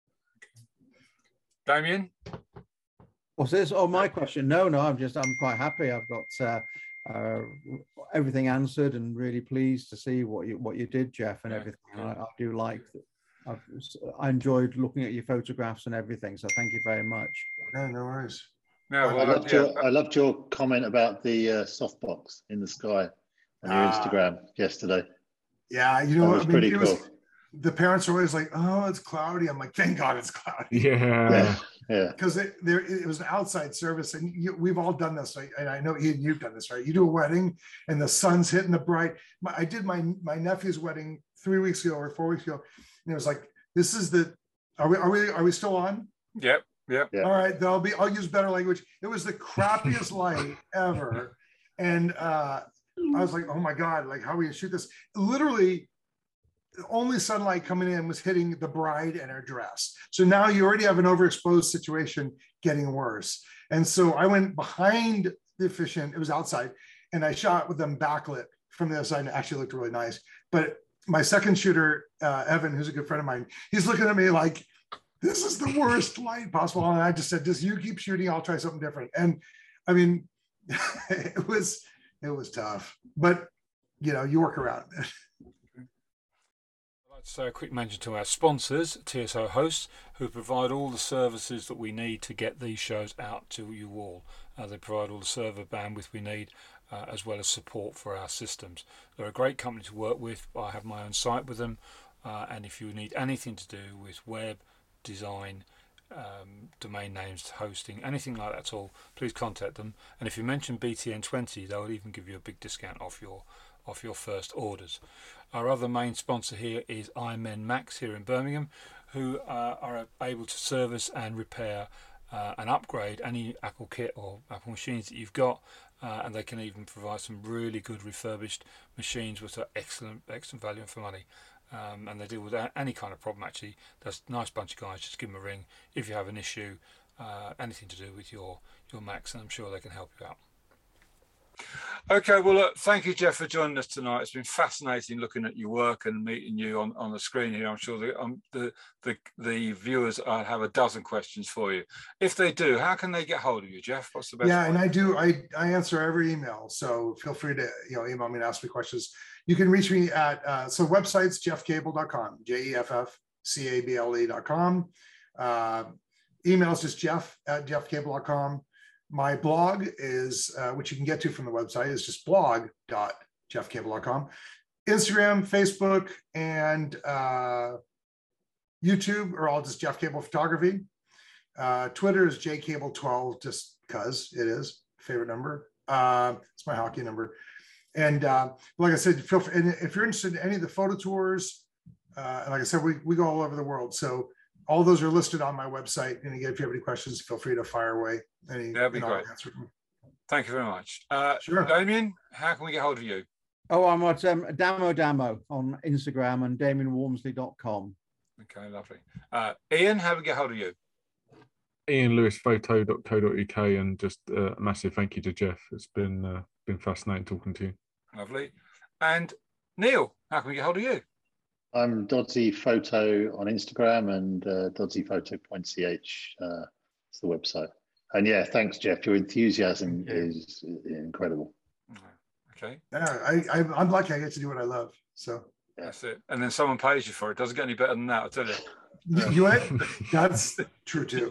Damien? What's this? Oh, my question. No, no, I'm just, I'm quite happy. I've got, uh, Uh, everything answered, and really pleased to see what you what you did, Jeff, and yeah, everything. Yeah. I, I do like. I've, I enjoyed looking at your photographs and everything. So thank you very much. No, no worries. No, well, I loved yeah. your I loved your comment about the uh, softbox in the sky on your uh, Instagram yesterday. Yeah, you know, that was I mean, pretty it cool. Was, the parents are always like, "Oh, it's cloudy." I'm like, "Thank God it's cloudy." Yeah, yeah, yeah. Because it, there, it was an outside service, and you, we've all done this. Right? And I know Ian, you've done this, right? You do a wedding, and the sun's hitting the bright. My, I did my my nephew's wedding three weeks ago or four weeks ago, and it was like, "This is the." Are we? Are we? Are we still on? Yep. Yep. All right. There'll be. I'll use better language. It was the crappiest light ever, and uh, I was like, "Oh my God! Like, how are we gonna shoot this?" Literally. The only sunlight coming in was hitting the bride and her dress. So now you already have an overexposed situation getting worse. And so I went behind the efficient, it was outside, and I shot with them backlit from the other side, and it actually looked really nice. But my second shooter, uh, Evan, who's a good friend of mine, he's looking at me like, this is the worst light possible. And I just said, just you keep shooting, I'll try something different. And I mean, it was, it was tough, but you know, you work around it. So a quick mention to our sponsors, T S O Hosts, who provide all the services that we need to get these shows out to you all. Uh, they provide all the server bandwidth we need, uh, as well as support for our systems. They're a great company to work with. I have my own site with them, uh, and if you need anything to do with web design, um, domain names, hosting, anything like that at all, please contact them. And if you mention B T N twenty, they'll even give you a big discount off your off your first orders. Our other main sponsor here is iMen Max here in Birmingham, who uh, are able to service and repair uh, and upgrade any Apple kit or Apple machines that you've got, uh, and they can even provide some really good refurbished machines which are excellent, excellent value for money. Um, and they deal with any kind of problem actually. That's a nice bunch of guys. Just give them a ring if you have an issue, uh, anything to do with your your Macs, and I'm sure they can help you out. Okay, well, look, thank you, Jeff, for joining us tonight. It's been fascinating looking at your work and meeting you on, on the screen here. I'm sure the, um, the the the viewers uh, have a dozen questions for you. If they do, how can they get hold of you, Jeff? What's the best Yeah, way? and I do. I I answer every email, so feel free to you know email me and ask me questions. You can reach me at uh, so website's jeff cable dot com, J E F F C A B L E dot com. Uh, email is just Jeff at jeff cable dot com. My blog is, uh, which you can get to from the website, is just blog dot jeff cable dot com. Instagram, Facebook, and uh, YouTube are all just Jeff Cable Photography. Uh, Twitter is J Cable twelve, just because it is favorite number. Uh, it's my hockey number. And uh, like I said, feel free, and if you're interested in any of the photo tours, uh, and like I said, we, we go all over the world. So all those are listed on my website. And again, if you have any questions, feel free to fire away. Any, That'd be great. Thank you very much. Uh, sure. Damien, how can we get hold of you? Oh, I'm at um, Damo Damo on Instagram and damien walmsley dot com. Okay, lovely. Uh, Ian, how do we get hold of you? ian lewis photo dot co dot U K, and just uh, a massive thank you to Jeff. It's been uh, been fascinating talking to you. Lovely. And Neil, how can we get hold of you? I'm Dodzy Photo on Instagram, and uh, dodzy photo dot c h uh, is the website. And yeah, thanks, Jeff. Your enthusiasm yeah. is incredible. Okay. Yeah, I, I, I'm lucky I get to do what I love. So yeah. That's it. And then someone pays you for it. Doesn't get any better than that, I tell you. You know, that's true too.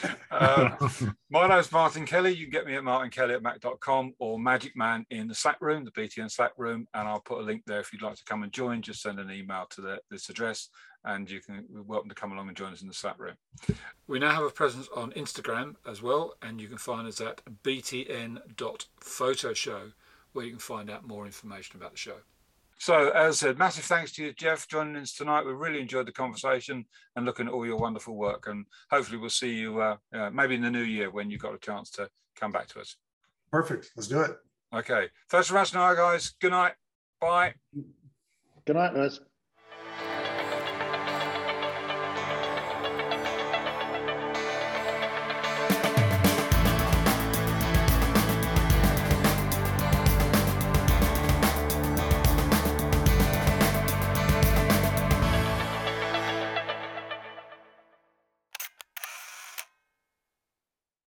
um, my name's Martin Kelly. You can get me at martin kelly at mac dot com or Magic Man in the Slack room, the B T N Slack room, and I'll put a link there if you'd like to come and join. Just send an email to the, this address, and you can we're welcome to come along and join us in the Slack room. We now have a presence on Instagram as well, and you can find us at b t n dot photo show, where you can find out more information about the show. So, as I said, massive thanks to you, Jeff, joining us tonight. We really enjoyed the conversation and looking at all your wonderful work. And hopefully we'll see you uh, uh, maybe in the new year when you've got a chance to come back to us. Perfect. Let's do it. Okay. Thanks very much now, guys. Good night. Bye. Good night, guys.